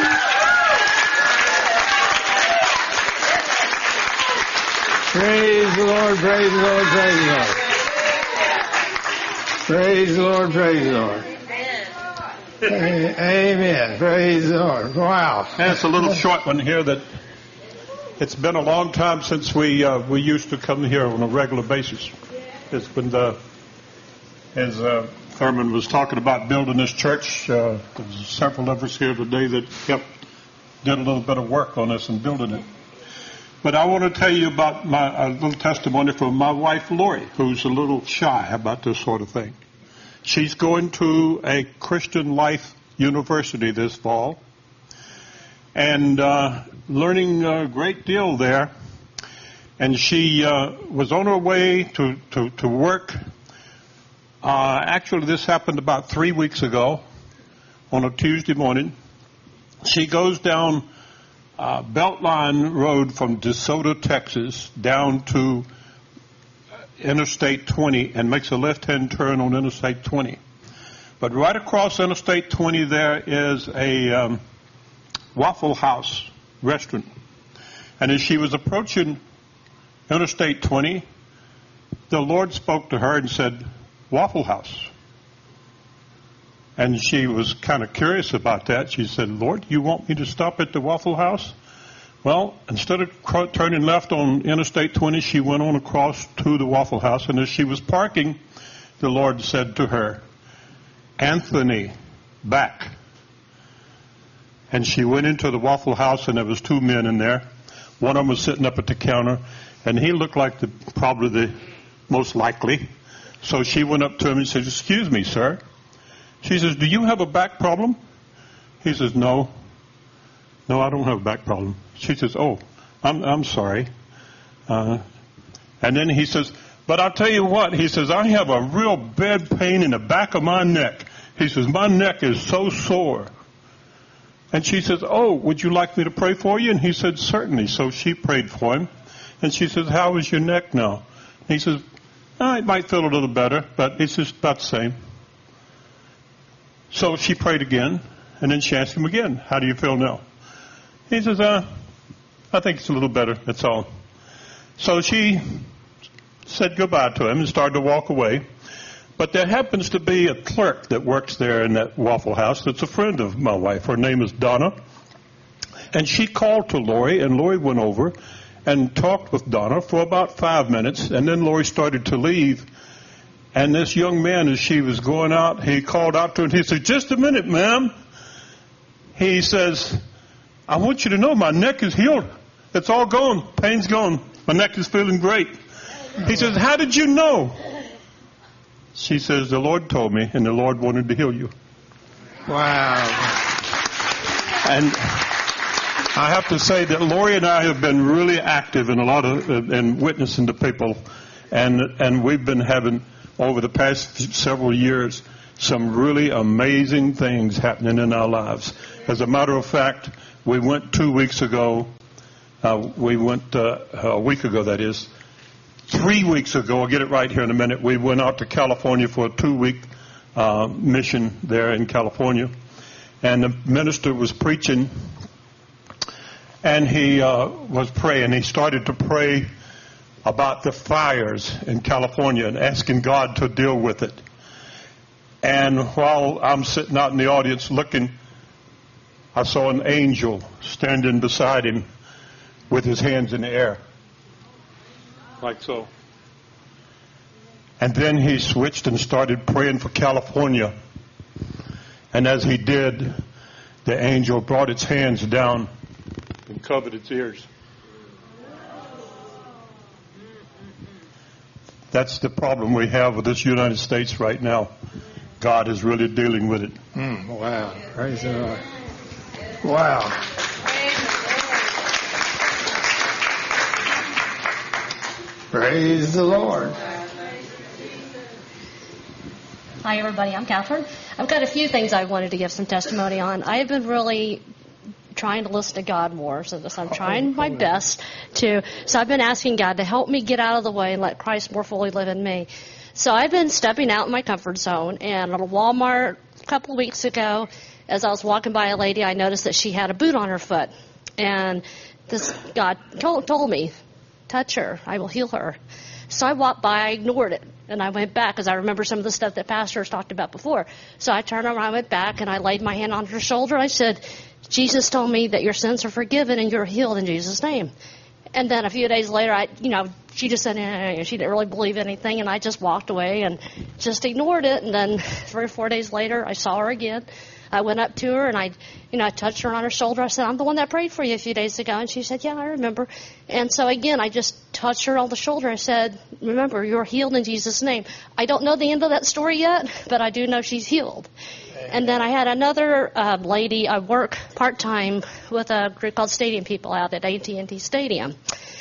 Praise the Lord, praise the Lord, praise the Lord. Praise the Lord, praise the Lord. Amen. Praise the Lord. Wow. And it's a little short one here that it's been a long time since we uh, we used to come here on a regular basis. It's been the, as uh, Thurman was talking about building this church, uh, there's several of us here today that helped, did a little bit of work on this and building it. But I want to tell you about my a little testimony from my wife, Lori, who's a little shy about this sort of thing. She's going to a Christian Life University this fall and uh, learning a great deal there. And she uh, was on her way to, to, to work. Uh, actually, this happened about three weeks ago on a Tuesday morning. She goes down Uh, Beltline Road from DeSoto, Texas, down to Interstate twenty and makes a left-hand turn on Interstate twenty. But right across Interstate twenty there is a um, Waffle House restaurant. And as she was approaching Interstate twenty, the Lord spoke to her and said, Waffle House. And she was kind of curious about that. She said, Lord, you want me to stop at the Waffle House? Well, instead of cr- turning left on Interstate twenty, she went on across to the Waffle House. And as she was parking, the Lord said to her, Anthony, back. And she went into the Waffle House, and there was two men in there. One of them was sitting up at the counter, and he looked like the probably the most likely. So she went up to him and said, excuse me, sir. She says, do you have a back problem? He says, no. No, I don't have a back problem. She says, oh, I'm I'm sorry. Uh, and then he says, but I'll tell you what. He says, I have a real bad pain in the back of my neck. He says, my neck is so sore. And she says, oh, would you like me to pray for you? And he said, certainly. So she prayed for him. And she says, how is your neck now? And he says, oh, it might feel a little better, but it's just about the same. So she prayed again, and then she asked him again, how do you feel now? He says, uh, I think it's a little better, that's all. So she said goodbye to him and started to walk away. But there happens to be a clerk that works there in that Waffle House that's a friend of my wife. Her name is Donna. And she called to Lori, and Lori went over and talked with Donna for about five minutes, and then Lori started to leave. And this young man, as she was going out, he called out to her and he said, just a minute, ma'am. He says, I want you to know my neck is healed. It's all gone. Pain's gone. My neck is feeling great. He says, how did you know? She says, the Lord told me, and the Lord wanted to heal you. Wow. And I have to say that Lori and I have been really active in a lot of, in witnessing to people. And, and we've been having, over the past several years, some really amazing things happening in our lives. As a matter of fact, we went two weeks ago, uh, we went uh, a week ago, that is, three weeks ago, I'll get it right here in a minute, we went out to California for a two-week uh, mission there in California. And the minister was preaching, and he uh, was praying. He started to pray about the fires in California and asking God to deal with it. And while I'm sitting out in the audience looking, I saw an angel standing beside him with his hands in the air, like so. And then he switched and started praying for California. And as he did, the angel brought its hands down and covered its ears. That's the problem we have with this United States right now. God is really dealing with it. Mm, wow. Praise the Lord. Wow. Praise the Lord. Hi, everybody. I'm Catherine. I've got a few things I wanted to give some testimony on. I have been really trying to listen to God more, so this, I'm trying my best to. So I've been asking God to help me get out of the way and let Christ more fully live in me. So I've been stepping out in my comfort zone, and at a Walmart a couple of weeks ago, as I was walking by a lady, I noticed that she had a boot on her foot. And this God told, told me, touch her, I will heal her. So I walked by, I ignored it, and I went back because I remember some of the stuff that pastors talked about before. So I turned around, I went back, and I laid my hand on her shoulder. I said, Jesus told me that your sins are forgiven and you're healed in Jesus' name. And then a few days later, I, you know, she just said, eh, she didn't really believe anything, and I just walked away and just ignored it. And then three or four days later, I saw her again. I went up to her, and I, you know, I touched her on her shoulder. I said, I'm the one that prayed for you a few days ago. And she said, yeah, I remember. And so, again, I just touched her on the shoulder. I said, remember, you're healed in Jesus' name. I don't know the end of that story yet, but I do know she's healed. And then I had another uh, lady, I work part-time with a group called Stadium People out at A T and T Stadium.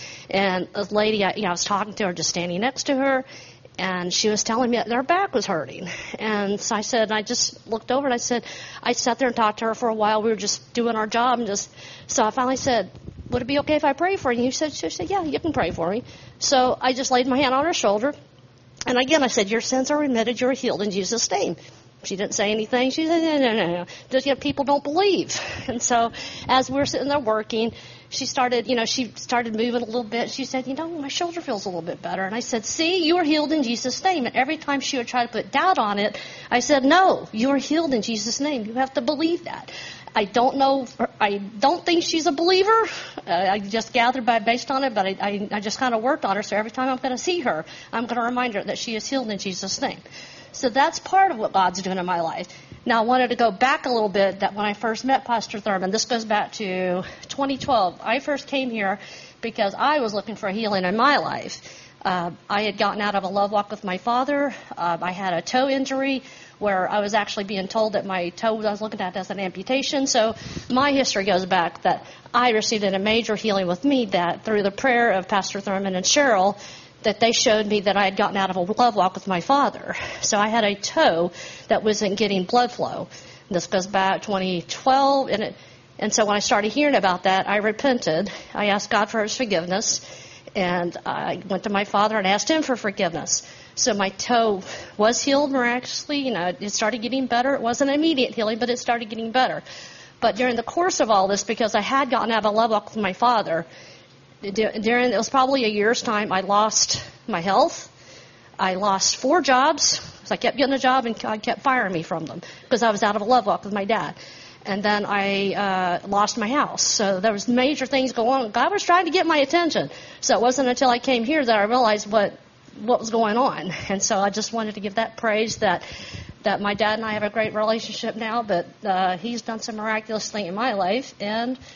And a lady, I, you know, I was talking to her, just standing next to her, and she was telling me that her back was hurting. And so I said, I just looked over and I said, I sat there and talked to her for a while. We were just doing our job. And just so I finally said, would it be okay if I pray for you? And you said, she said, yeah, you can pray for me. So I just laid my hand on her shoulder. And again, I said, your sins are remitted. You're healed in Jesus' name. She didn't say anything. She said, no, no, no, no. Just, you know, people don't believe. And so as we were sitting there working, she started, you know, she started moving a little bit. She said, you know, my shoulder feels a little bit better. And I said, see, you are healed in Jesus' name. And every time she would try to put doubt on it, I said, no, you are healed in Jesus' name. You have to believe that. I don't know, I don't think she's a believer. Uh, I just gathered by based on it, but I, I, I just kind of worked on her. So every time I'm going to see her, I'm going to remind her that she is healed in Jesus' name. So that's part of what God's doing in my life. Now, I wanted to go back a little bit, that when I first met Pastor Thurman, this goes back to twenty twelve. I first came here because I was looking for healing in my life. Uh, I had gotten out of a love walk with my father. Uh, I had a toe injury where I was actually being told that my toe I was looking at as an amputation. So my history goes back that I received a major healing with me, that through the prayer of Pastor Thurman and Cheryl, that they showed me that I had gotten out of a love walk with my father. So I had a toe that wasn't getting blood flow. This goes back twenty twelve, and it, and so when I started hearing about that, I repented. I asked God for his forgiveness, and I went to my father and asked him for forgiveness. So my toe was healed miraculously. You know, it started getting better. It wasn't immediate healing, but it started getting better. But during the course of all this, because I had gotten out of a love walk with my father, during, it was probably a year's time, I lost my health. I lost four jobs. So I kept getting a job, and God kept firing me from them because I was out of a love walk with my dad. And then I uh, lost my house. So there was major things going on. God was trying to get my attention. So it wasn't until I came here that I realized what what was going on. And so I just wanted to give that praise that that my dad and I have a great relationship now, but uh, he's done some miraculous thing in my life. And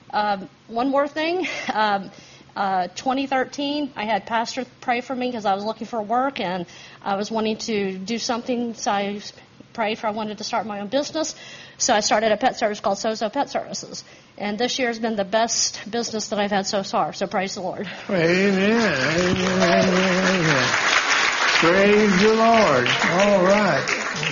Um, one more thing. Um, uh, twenty thirteen, I had pastor pray for me because I was looking for work and I was wanting to do something. So I prayed for I wanted to start my own business. So I started a pet service called Sozo Pet Services. And this year has been the best business that I've had so far. So praise the Lord. Amen. Amen. Amen. Praise the Lord. All right.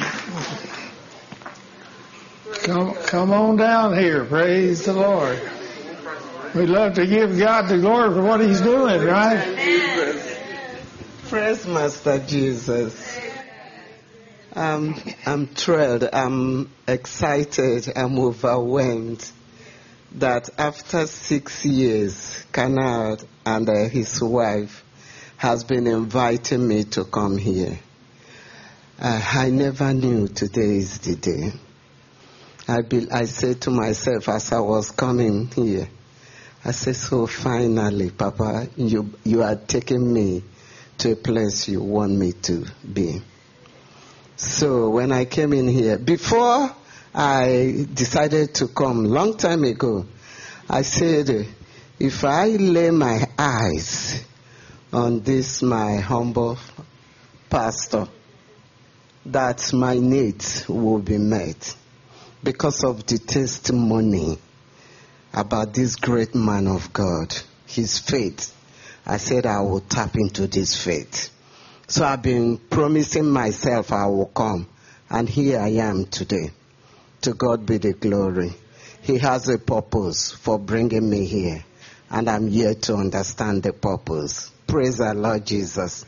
Come, come on down here. Praise the Lord. We love to give God the glory for what He's doing, right? Praise Master Jesus. Um, I'm thrilled. I'm excited. I'm overwhelmed that after six years, Kennard and uh, his wife has been inviting me to come here. Uh, I never knew today is the day. I, be, I said to myself as I was coming here, I said, so finally, Papa, you, you are taking me to a place you want me to be. So when I came in here, before I decided to come long time ago, I said, if I lay my eyes on this, my humble pastor, that my needs will be met because of the testimony about this great man of God, his faith. I said I will tap into this faith. So I've been promising myself I will come. And here I am today. To God be the glory. He has a purpose for bringing me here. And I'm here to understand the purpose. Praise our Lord Jesus.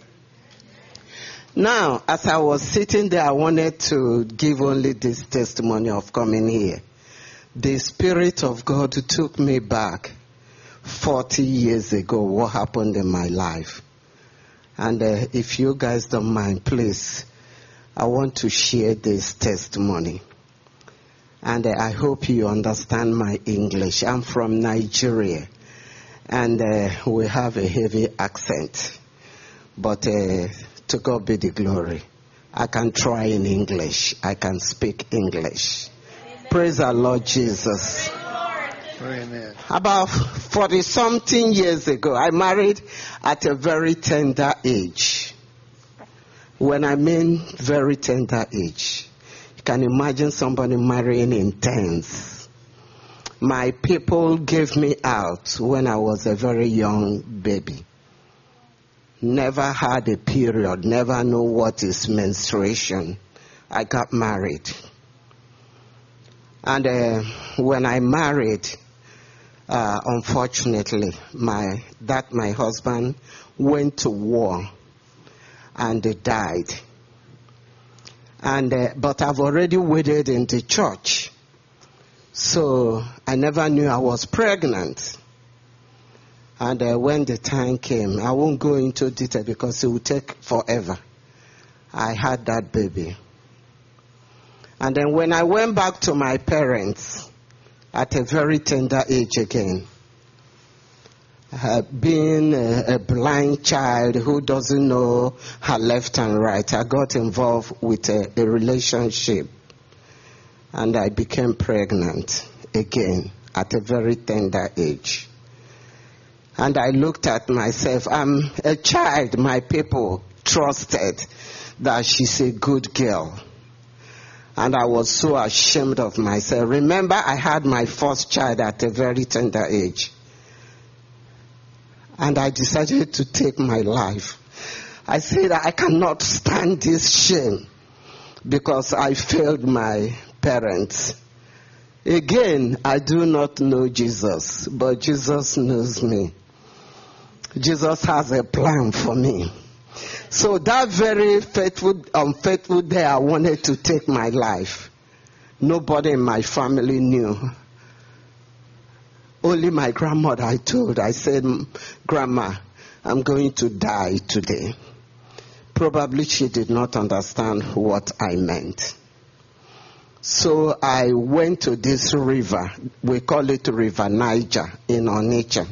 Now, as I was sitting there, I wanted to give only this testimony of coming here. The Spirit of God took me back forty years ago, what happened in my life. And uh, if you guys don't mind, please, I want to share this testimony. And uh, I hope you understand my English. I'm from Nigeria. And uh, we have a heavy accent. But uh, to God be the glory. I can try in English. I can speak English. Amen. Praise our Lord Jesus. Amen. About forty-something years ago, I married at a very tender age. When I mean very tender age, you can imagine somebody marrying in tens. My people gave me out when I was a very young baby. Never had a period, never know what is menstruation. I got married. And uh, when I married, Uh, unfortunately, my that my husband went to war and uh, died. And uh, but I've already waited in the church, so I never knew I was pregnant. And uh, when the time came, I won't go into detail because it will take forever. I had that baby, and then when I went back to my parents. At a very tender age again. Uh, being a, a blind child who doesn't know her left and right, I got involved with a, a relationship. And I became pregnant again at a very tender age. And I looked at myself. I'm a child my people trusted that she's a good girl. And I was so ashamed of myself. Remember, I had my first child at a very tender age. And I decided to take my life. I said I cannot stand this shame because I failed my parents. Again, I do not know Jesus, but Jesus knows me. Jesus has a plan for me. So that very faithful, unfaithful day, I wanted to take my life. Nobody in my family knew. Only my grandmother I told. I said, Grandma, I'm going to die today. Probably she did not understand what I meant. So I went to this river. We call it River Niger in Onitsha.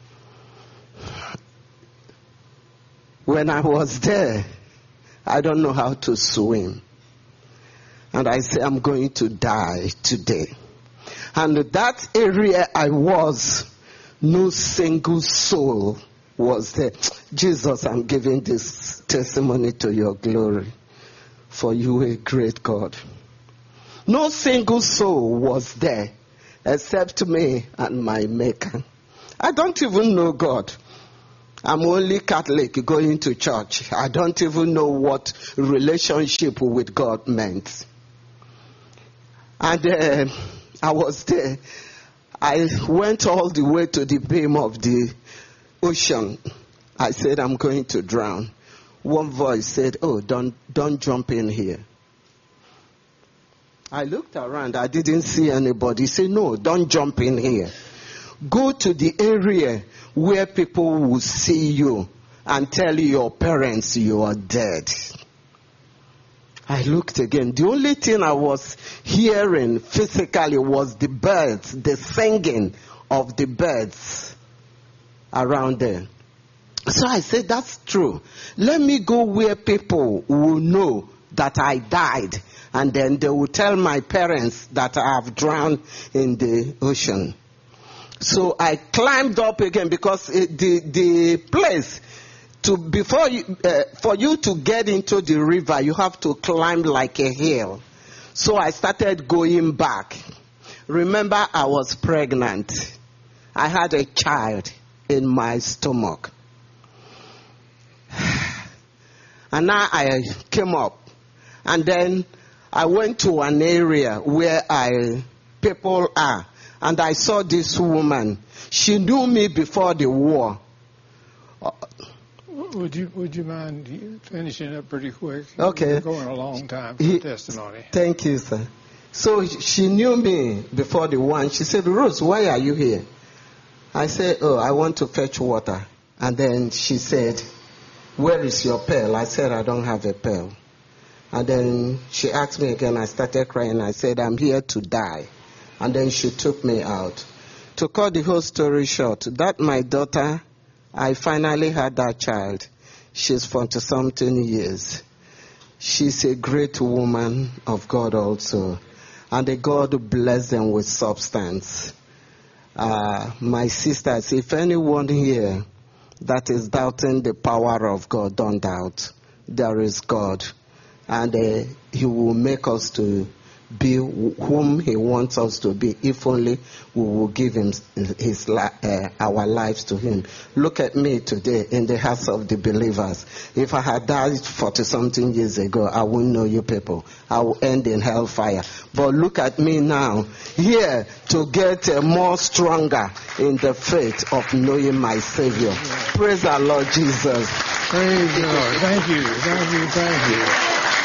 When I was there, I don't know how to swim. And I said, I'm going to die today. And that area I was, no single soul was there. Jesus, I'm giving this testimony to your glory, for you are a great God. No single soul was there except me and my Maker. I don't even know God. I'm only Catholic going to church. I don't even know what relationship with God meant. And uh, I was there. I went all the way to the beam of the ocean. I said, I'm going to drown. One voice said, oh, don't, don't jump in here. I looked around. I didn't see anybody. He said, no, don't jump in here. Go to the area where people will see you and tell your parents you are dead. I looked again. The only thing I was hearing physically was the birds, the singing of the birds around there. So I said, that's true. Let me go where people will know that I died, and then they will tell my parents that I have drowned in the ocean. So I climbed up again, because it, the the place to before you, uh, for you to get into the river, you have to climb like a hill. So I started going back. Remember, I was pregnant. I had a child in my stomach. And now I came up, and then I went to an area where I people are, and I saw this woman. She knew me before the war. Would you would you mind finishing up pretty quick? Okay. We're going a long time for He, testimony. Thank you, sir. So she knew me before the war. She said, Rose, why are you here? I said, oh, I want to fetch water. And then she said, where is your pail? I said, I don't have a pail. And then she asked me again. I started crying. I said, I'm here to die. And then she took me out. To cut the whole story short, that my daughter, I finally had that child. She's forty-something years. She's a great woman of God also. And the God bless them with substance. Uh, my sisters, if anyone here that is doubting the power of God, don't doubt. There is God. And uh, He will make us to be whom He wants us to be, if only we will give Him his uh, our lives to Him. Look at me today in the house of the believers. If I had died forty something years ago, I wouldn't know you people. I will end in hellfire. But look at me now, here to get uh, more stronger in the faith of knowing my Savior. Yeah. Praise our Lord Jesus. Praise the Lord. Thank you. Thank you. Thank you.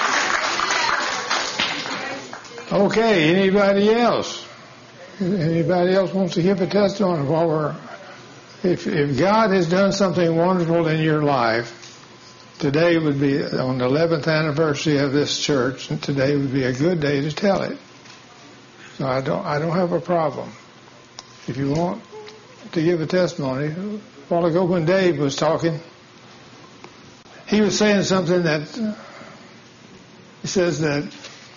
Okay, anybody else? Anybody else wants to give a testimony while we're, if, if God has done something wonderful in your life, today would be on the eleventh anniversary of this church, and today would be a good day to tell it. So I don't, I don't have a problem. If you want to give a testimony, a while ago when Dave was talking, he was saying something that, uh, he says that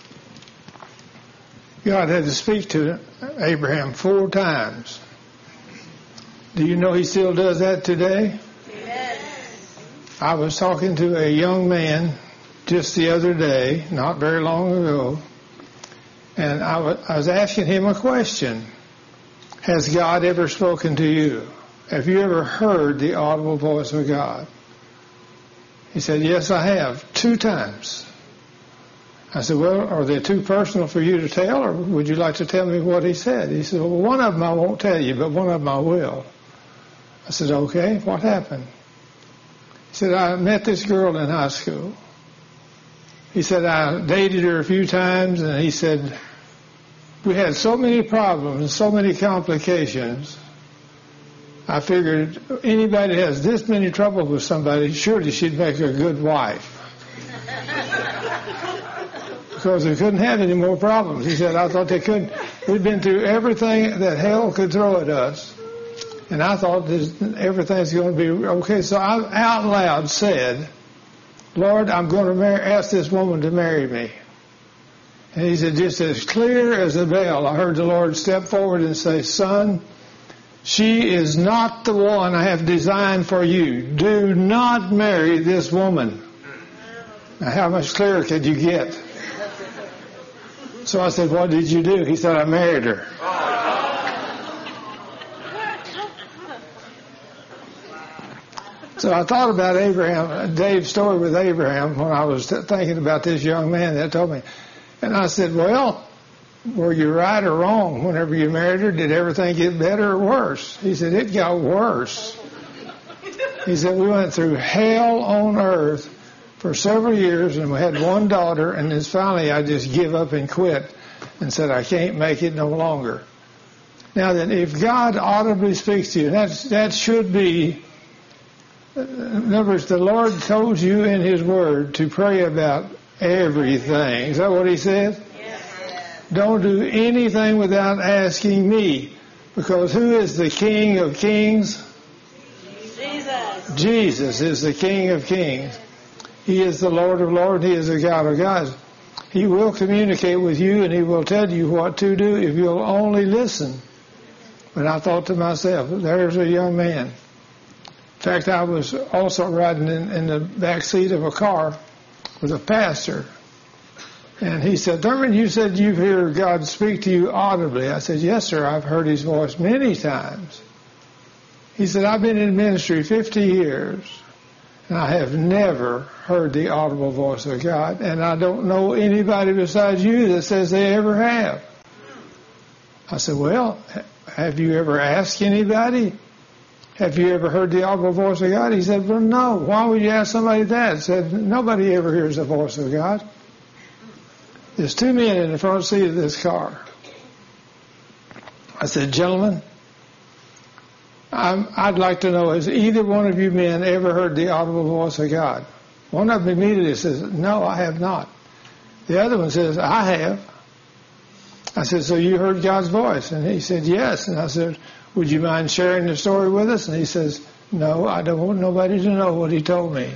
God had to speak to Abraham four times. Do you know He still does that today? Yes. I was talking to a young man just the other day, not very long ago, and I was, I was asking him a question. Has God ever spoken to you? Have you ever heard the audible voice of God? He said, yes, I have, two times. I said, well, are they too personal for you to tell, or would you like to tell me what he said? He said, well, one of them I won't tell you, but one of them I will. I said, okay, what happened? He said, I met this girl in high school. He said, I dated her a few times, and he said, we had so many problems and so many complications. I figured anybody that has this many troubles with somebody, surely she'd make a good wife. Because they couldn't have any more problems. He said, I thought they couldn't. We'd been through everything that hell could throw at us. And I thought this, everything's going to be okay. So I out loud said, Lord, I'm going to marry, ask this woman to marry me. And he said, just as clear as a bell, I heard the Lord step forward and say, son, she is not the one I have designed for you. Do not marry this woman. Now, how much clearer could you get? So I said, what did you do? He said, I married her. So I thought about Abraham, Dave's story with Abraham when I was t- thinking about this young man that told me. And I said, well, were you right or wrong whenever you married her? Did everything get better or worse? He said, it got worse. He said, we went through hell on earth for several years, and we had one daughter, and then finally I just give up and quit and said, I can't make it no longer. Now, then, if God audibly speaks to you, that's, that should be, in other words, the Lord told you in His Word to pray about everything. Is that what He said? Yes. Don't do anything without asking me, because who is the King of Kings? Jesus. Jesus is the King of Kings. He is the Lord of Lords. He is the God of gods. He will communicate with you, and He will tell you what to do if you'll only listen. But I thought to myself, there's a young man. In fact, I was also riding in, in the back seat of a car with a pastor. And he said, Thurman, you said you hear God speak to you audibly. I said, yes, sir, I've heard His voice many times. He said, I've been in ministry fifty years, and I have never heard the audible voice of God, and I don't know anybody besides you that says they ever have. I said, well, have you ever asked anybody? Have you ever heard the audible voice of God? He said, well, no. Why would you ask somebody that? I said, nobody ever hears the voice of God. There's two men in the front seat of this car. I said, gentlemen, I'm, I'd like to know, has either one of you men ever heard the audible voice of God? One of them immediately says, no, I have not. The other one says, I have. I said, so you heard God's voice? And he said, yes. And I said, would you mind sharing the story with us? And he says, no, I don't want nobody to know what he told me.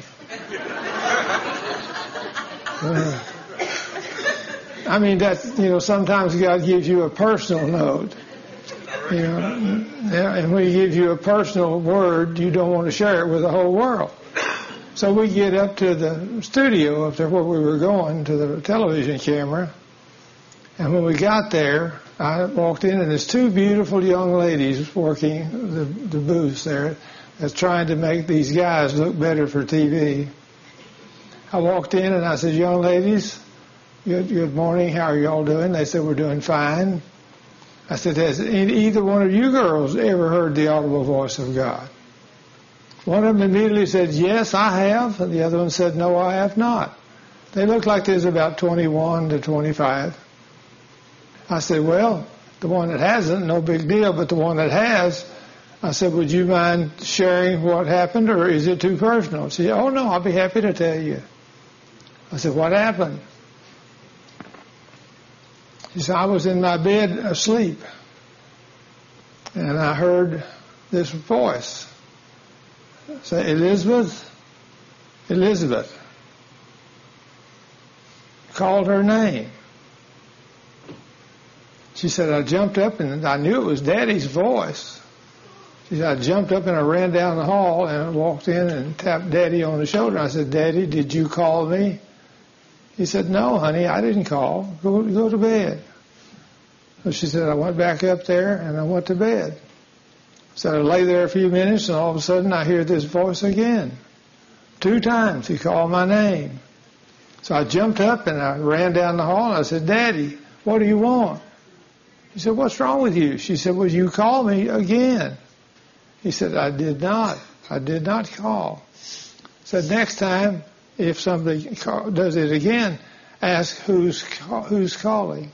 uh, I mean, that, you know, sometimes God gives you a personal note. You know, and when He gives you a personal word, you don't want to share it with the whole world. So we get up to the studio up there where we were going, to the television camera. And when we got there, I walked in, and there's two beautiful young ladies working the, the booths there that's trying to make these guys look better for T V. I walked in, and I said, young ladies, good, good morning, how are you all doing? They said, we're doing fine. I said, has either one of you girls ever heard the audible voice of God? One of them immediately said, yes, I have. And the other one said, no, I have not. They looked like they was about twenty-one to twenty-five. I said, well, the one that hasn't, no big deal, but the one that has, I said, would you mind sharing what happened, or is it too personal? She said, oh, no, I'll be happy to tell you. I said, what happened? She said, I was in my bed asleep, and I heard this voice say, Elizabeth, Elizabeth. Called her name. She said, I jumped up, and I knew it was Daddy's voice. She said, I jumped up and I ran down the hall and I walked in and tapped Daddy on the shoulder. I said, Daddy, did you call me? He said, no, honey, I didn't call. Go, go to bed. So she said, I went back up there and I went to bed. So I lay there a few minutes, and all of a sudden I hear this voice again. Two times he called my name. So I jumped up and I ran down the hall and I said, Daddy, what do you want? He said, what's wrong with you? She said, well, you called me again. He said, I did not. I did not call. Said, next time, if somebody call, does it again, ask who's who's calling.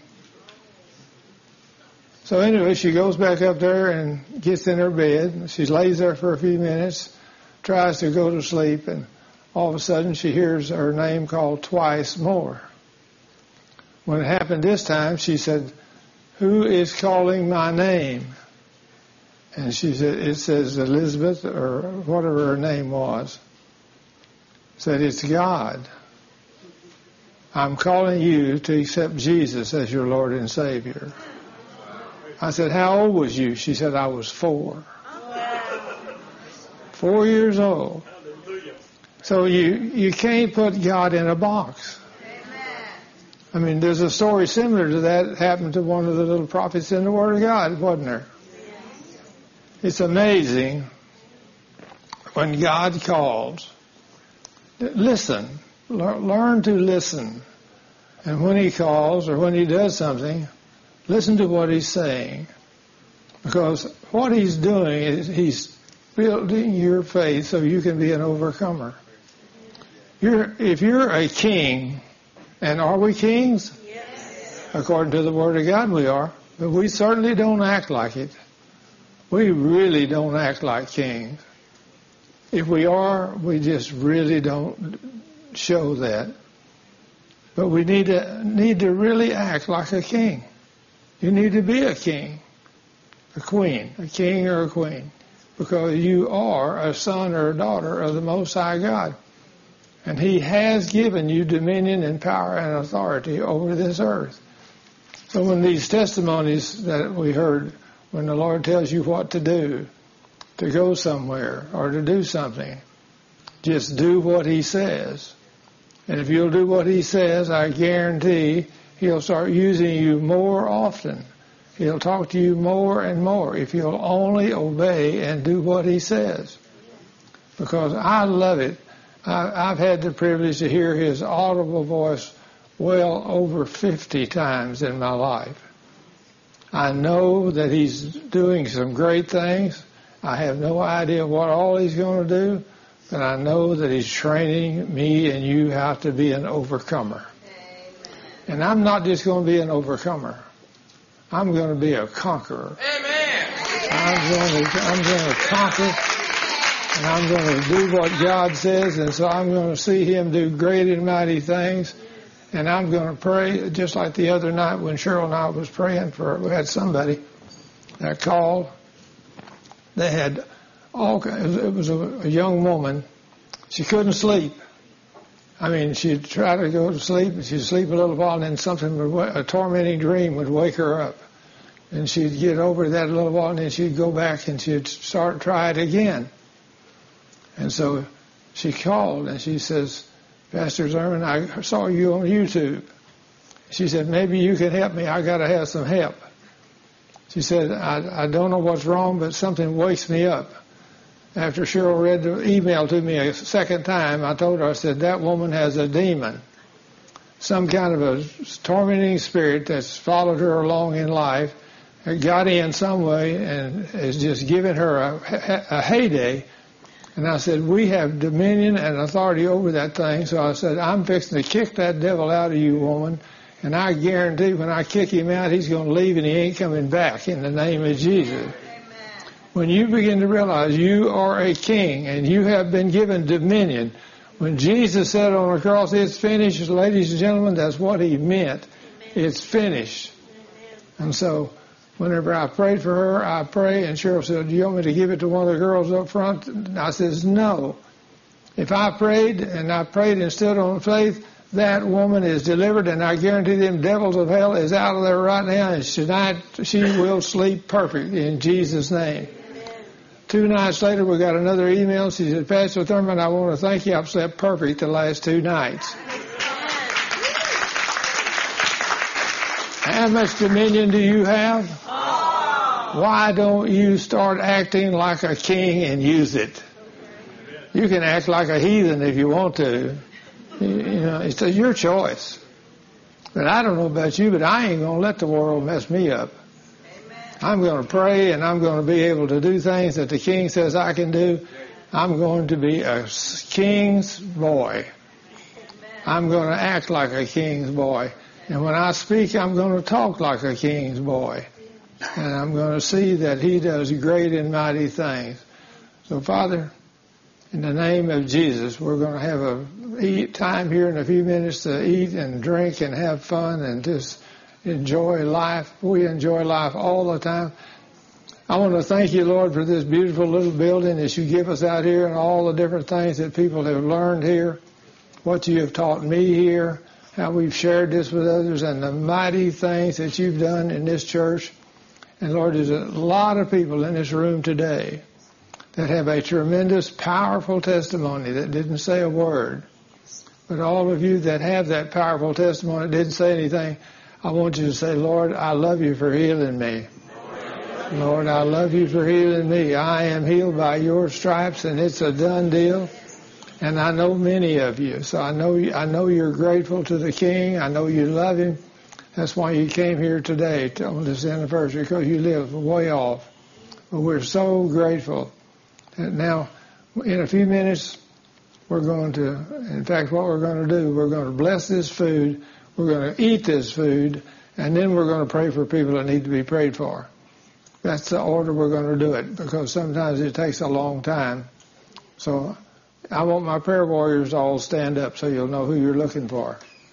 So anyway, she goes back up there and gets in her bed. She lays there for a few minutes, tries to go to sleep, and all of a sudden she hears her name called twice more. When it happened this time, she said, who is calling my name? And she said, it says Elizabeth, or whatever her name was. Said, it's God. I'm calling you to accept Jesus as your Lord and Savior. I said, how old was you? She said, I was four. Four years old. So you, you can't put God in a box. I mean, there's a story similar to that happened to one of the little prophets in the Word of God, wasn't there? It's amazing when God calls. Listen. Learn to listen. And when He calls or when He does something, listen to what He's saying. Because what He's doing is He's building your faith so you can be an overcomer. You're, if you're a king, and are we kings? Yes. According to the Word of God we are. But we certainly don't act like it. We really don't act like kings. If we are, we just really don't show that. But we need to need to really act like a king. You need to be a king, a queen, a king or a queen, because you are a son or a daughter of the Most High God. And He has given you dominion and power and authority over this earth. So when these testimonies that we heard, when the Lord tells you what to do, to go somewhere or to do something, just do what He says. And if you'll do what He says, I guarantee He'll start using you more often. He'll talk to you more and more if you'll only obey and do what He says. Because I love it. I, I've had the privilege to hear His audible voice well over fifty times in my life. I know that He's doing some great things. I have no idea what all He's going to do, but I know that He's training me and you how to be an overcomer. Amen. And I'm not just going to be an overcomer. I'm going to be a conqueror. Amen. I'm going to, I'm going to conquer, and I'm going to do what God says, and so I'm going to see Him do great and mighty things. And I'm going to pray, just like the other night when Cheryl and I was praying for, we had somebody that called. They had all, it was a, a young woman. She couldn't sleep. I mean, she'd try to go to sleep, and she'd sleep a little while, and then something would, a tormenting dream would wake her up. And she'd get over that a little while, and then she'd go back and she'd start, try it again. And so she called, and she says, Pastor Zerman, I saw you on YouTube. She said, maybe you can help me. I got to have some help. She said, I, I don't know what's wrong, but something wakes me up. After Cheryl read the email to me a second time, I told her, I said, that woman has a demon. Some kind of a tormenting spirit that's followed her along in life, got in some way, and has just given her a, a heyday. And I said, we have dominion and authority over that thing. So I said, I'm fixing to kick that devil out of you, woman. And I guarantee when I kick him out, he's going to leave and he ain't coming back in the name of Jesus. Amen. When you begin to realize you are a king and you have been given dominion, when Jesus said on the cross, it's finished, ladies and gentlemen, that's what He meant. Amen. It's finished. Amen. And so whenever I prayed for her, I pray, and Cheryl said, do you want me to give it to one of the girls up front? And I says, no. If I prayed, and I prayed and stood on faith, that woman is delivered, and I guarantee them devils of hell is out of there right now, and tonight she will sleep perfect in Jesus' name. Amen. Two nights later, we got another email. She said, Pastor Thurman, I want to thank you. I've slept perfect the last two nighs. How much dominion do you have? Why don't you start acting like a king and use it? You can act like a heathen if you want to. You know, it's your choice. But I don't know about you, but I ain't going to let the world mess me up. I'm going to pray, and I'm going to be able to do things that the king says I can do. I'm going to be a king's boy. I'm going to act like a king's boy. And when I speak, I'm going to talk like a king's boy. And I'm going to see that He does great and mighty things. So, Father, in the name of Jesus, we're going to have a eat time here in a few minutes to eat and drink and have fun and just enjoy life. We enjoy life all the time. I want to thank you, Lord, for this beautiful little building that you give us out here and all the different things that people have learned here, what you have taught me here, how we've shared this with others and the mighty things that you've done in this church. And Lord, there's a lot of people in this room today that have a tremendous, powerful testimony that didn't say a word. But all of you that have that powerful testimony that didn't say anything, I want you to say, Lord, I love you for healing me. Lord, I love you for healing me. I am healed by your stripes, and it's a done deal. And I know many of you, so I know I know you're grateful to the King. I know you love him. That's why you came here today on this anniversary, because you live way off. But we're so grateful. And now, in a few minutes, we're going to, in fact, what we're going to do, we're going to bless this food, we're going to eat this food, and then we're going to pray for people that need to be prayed for. That's the order we're going to do it, because sometimes it takes a long time. So I want my prayer warriors to all stand up so you'll know who you're looking for.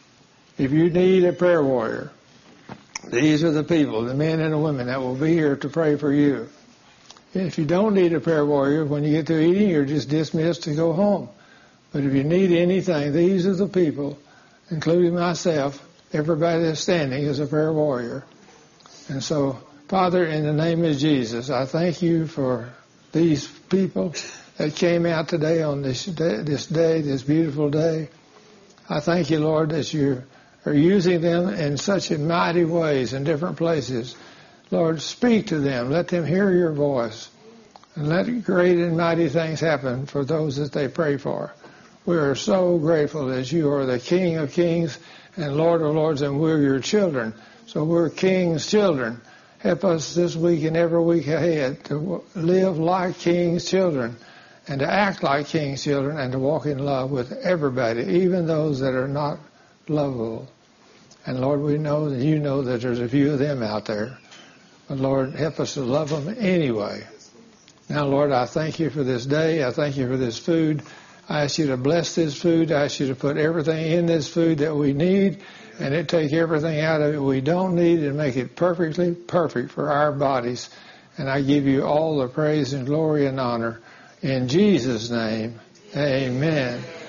If you need a prayer warrior, these are the people, the men and the women that will be here to pray for you. If you don't need a prayer warrior, when you get to eating, you're just dismissed to go home. But if you need anything, these are the people, including myself, everybody that's standing is a prayer warrior. And so, Father, in the name of Jesus, I thank you for these people that came out today on this day, this day, this beautiful day. I thank you, Lord, that you are using them in such mighty ways in different places. Lord, speak to them. Let them hear your voice. And let great and mighty things happen for those that they pray for. We are so grateful that you are the King of kings and Lord of lords, and we're your children. So we're King's children. Help us this week and every week ahead to live like King's children and to act like King's children and to walk in love with everybody, even those that are not lovable. And Lord, we know that you know that there's a few of them out there. But Lord, help us to love them anyway. Now, Lord, I thank you for this day. I thank you for this food. I ask you to bless this food. I ask you to put everything in this food that we need, and it take everything out of it we don't need and make it perfectly perfect for our bodies. And I give you all the praise and glory and honor. In Jesus' name, amen.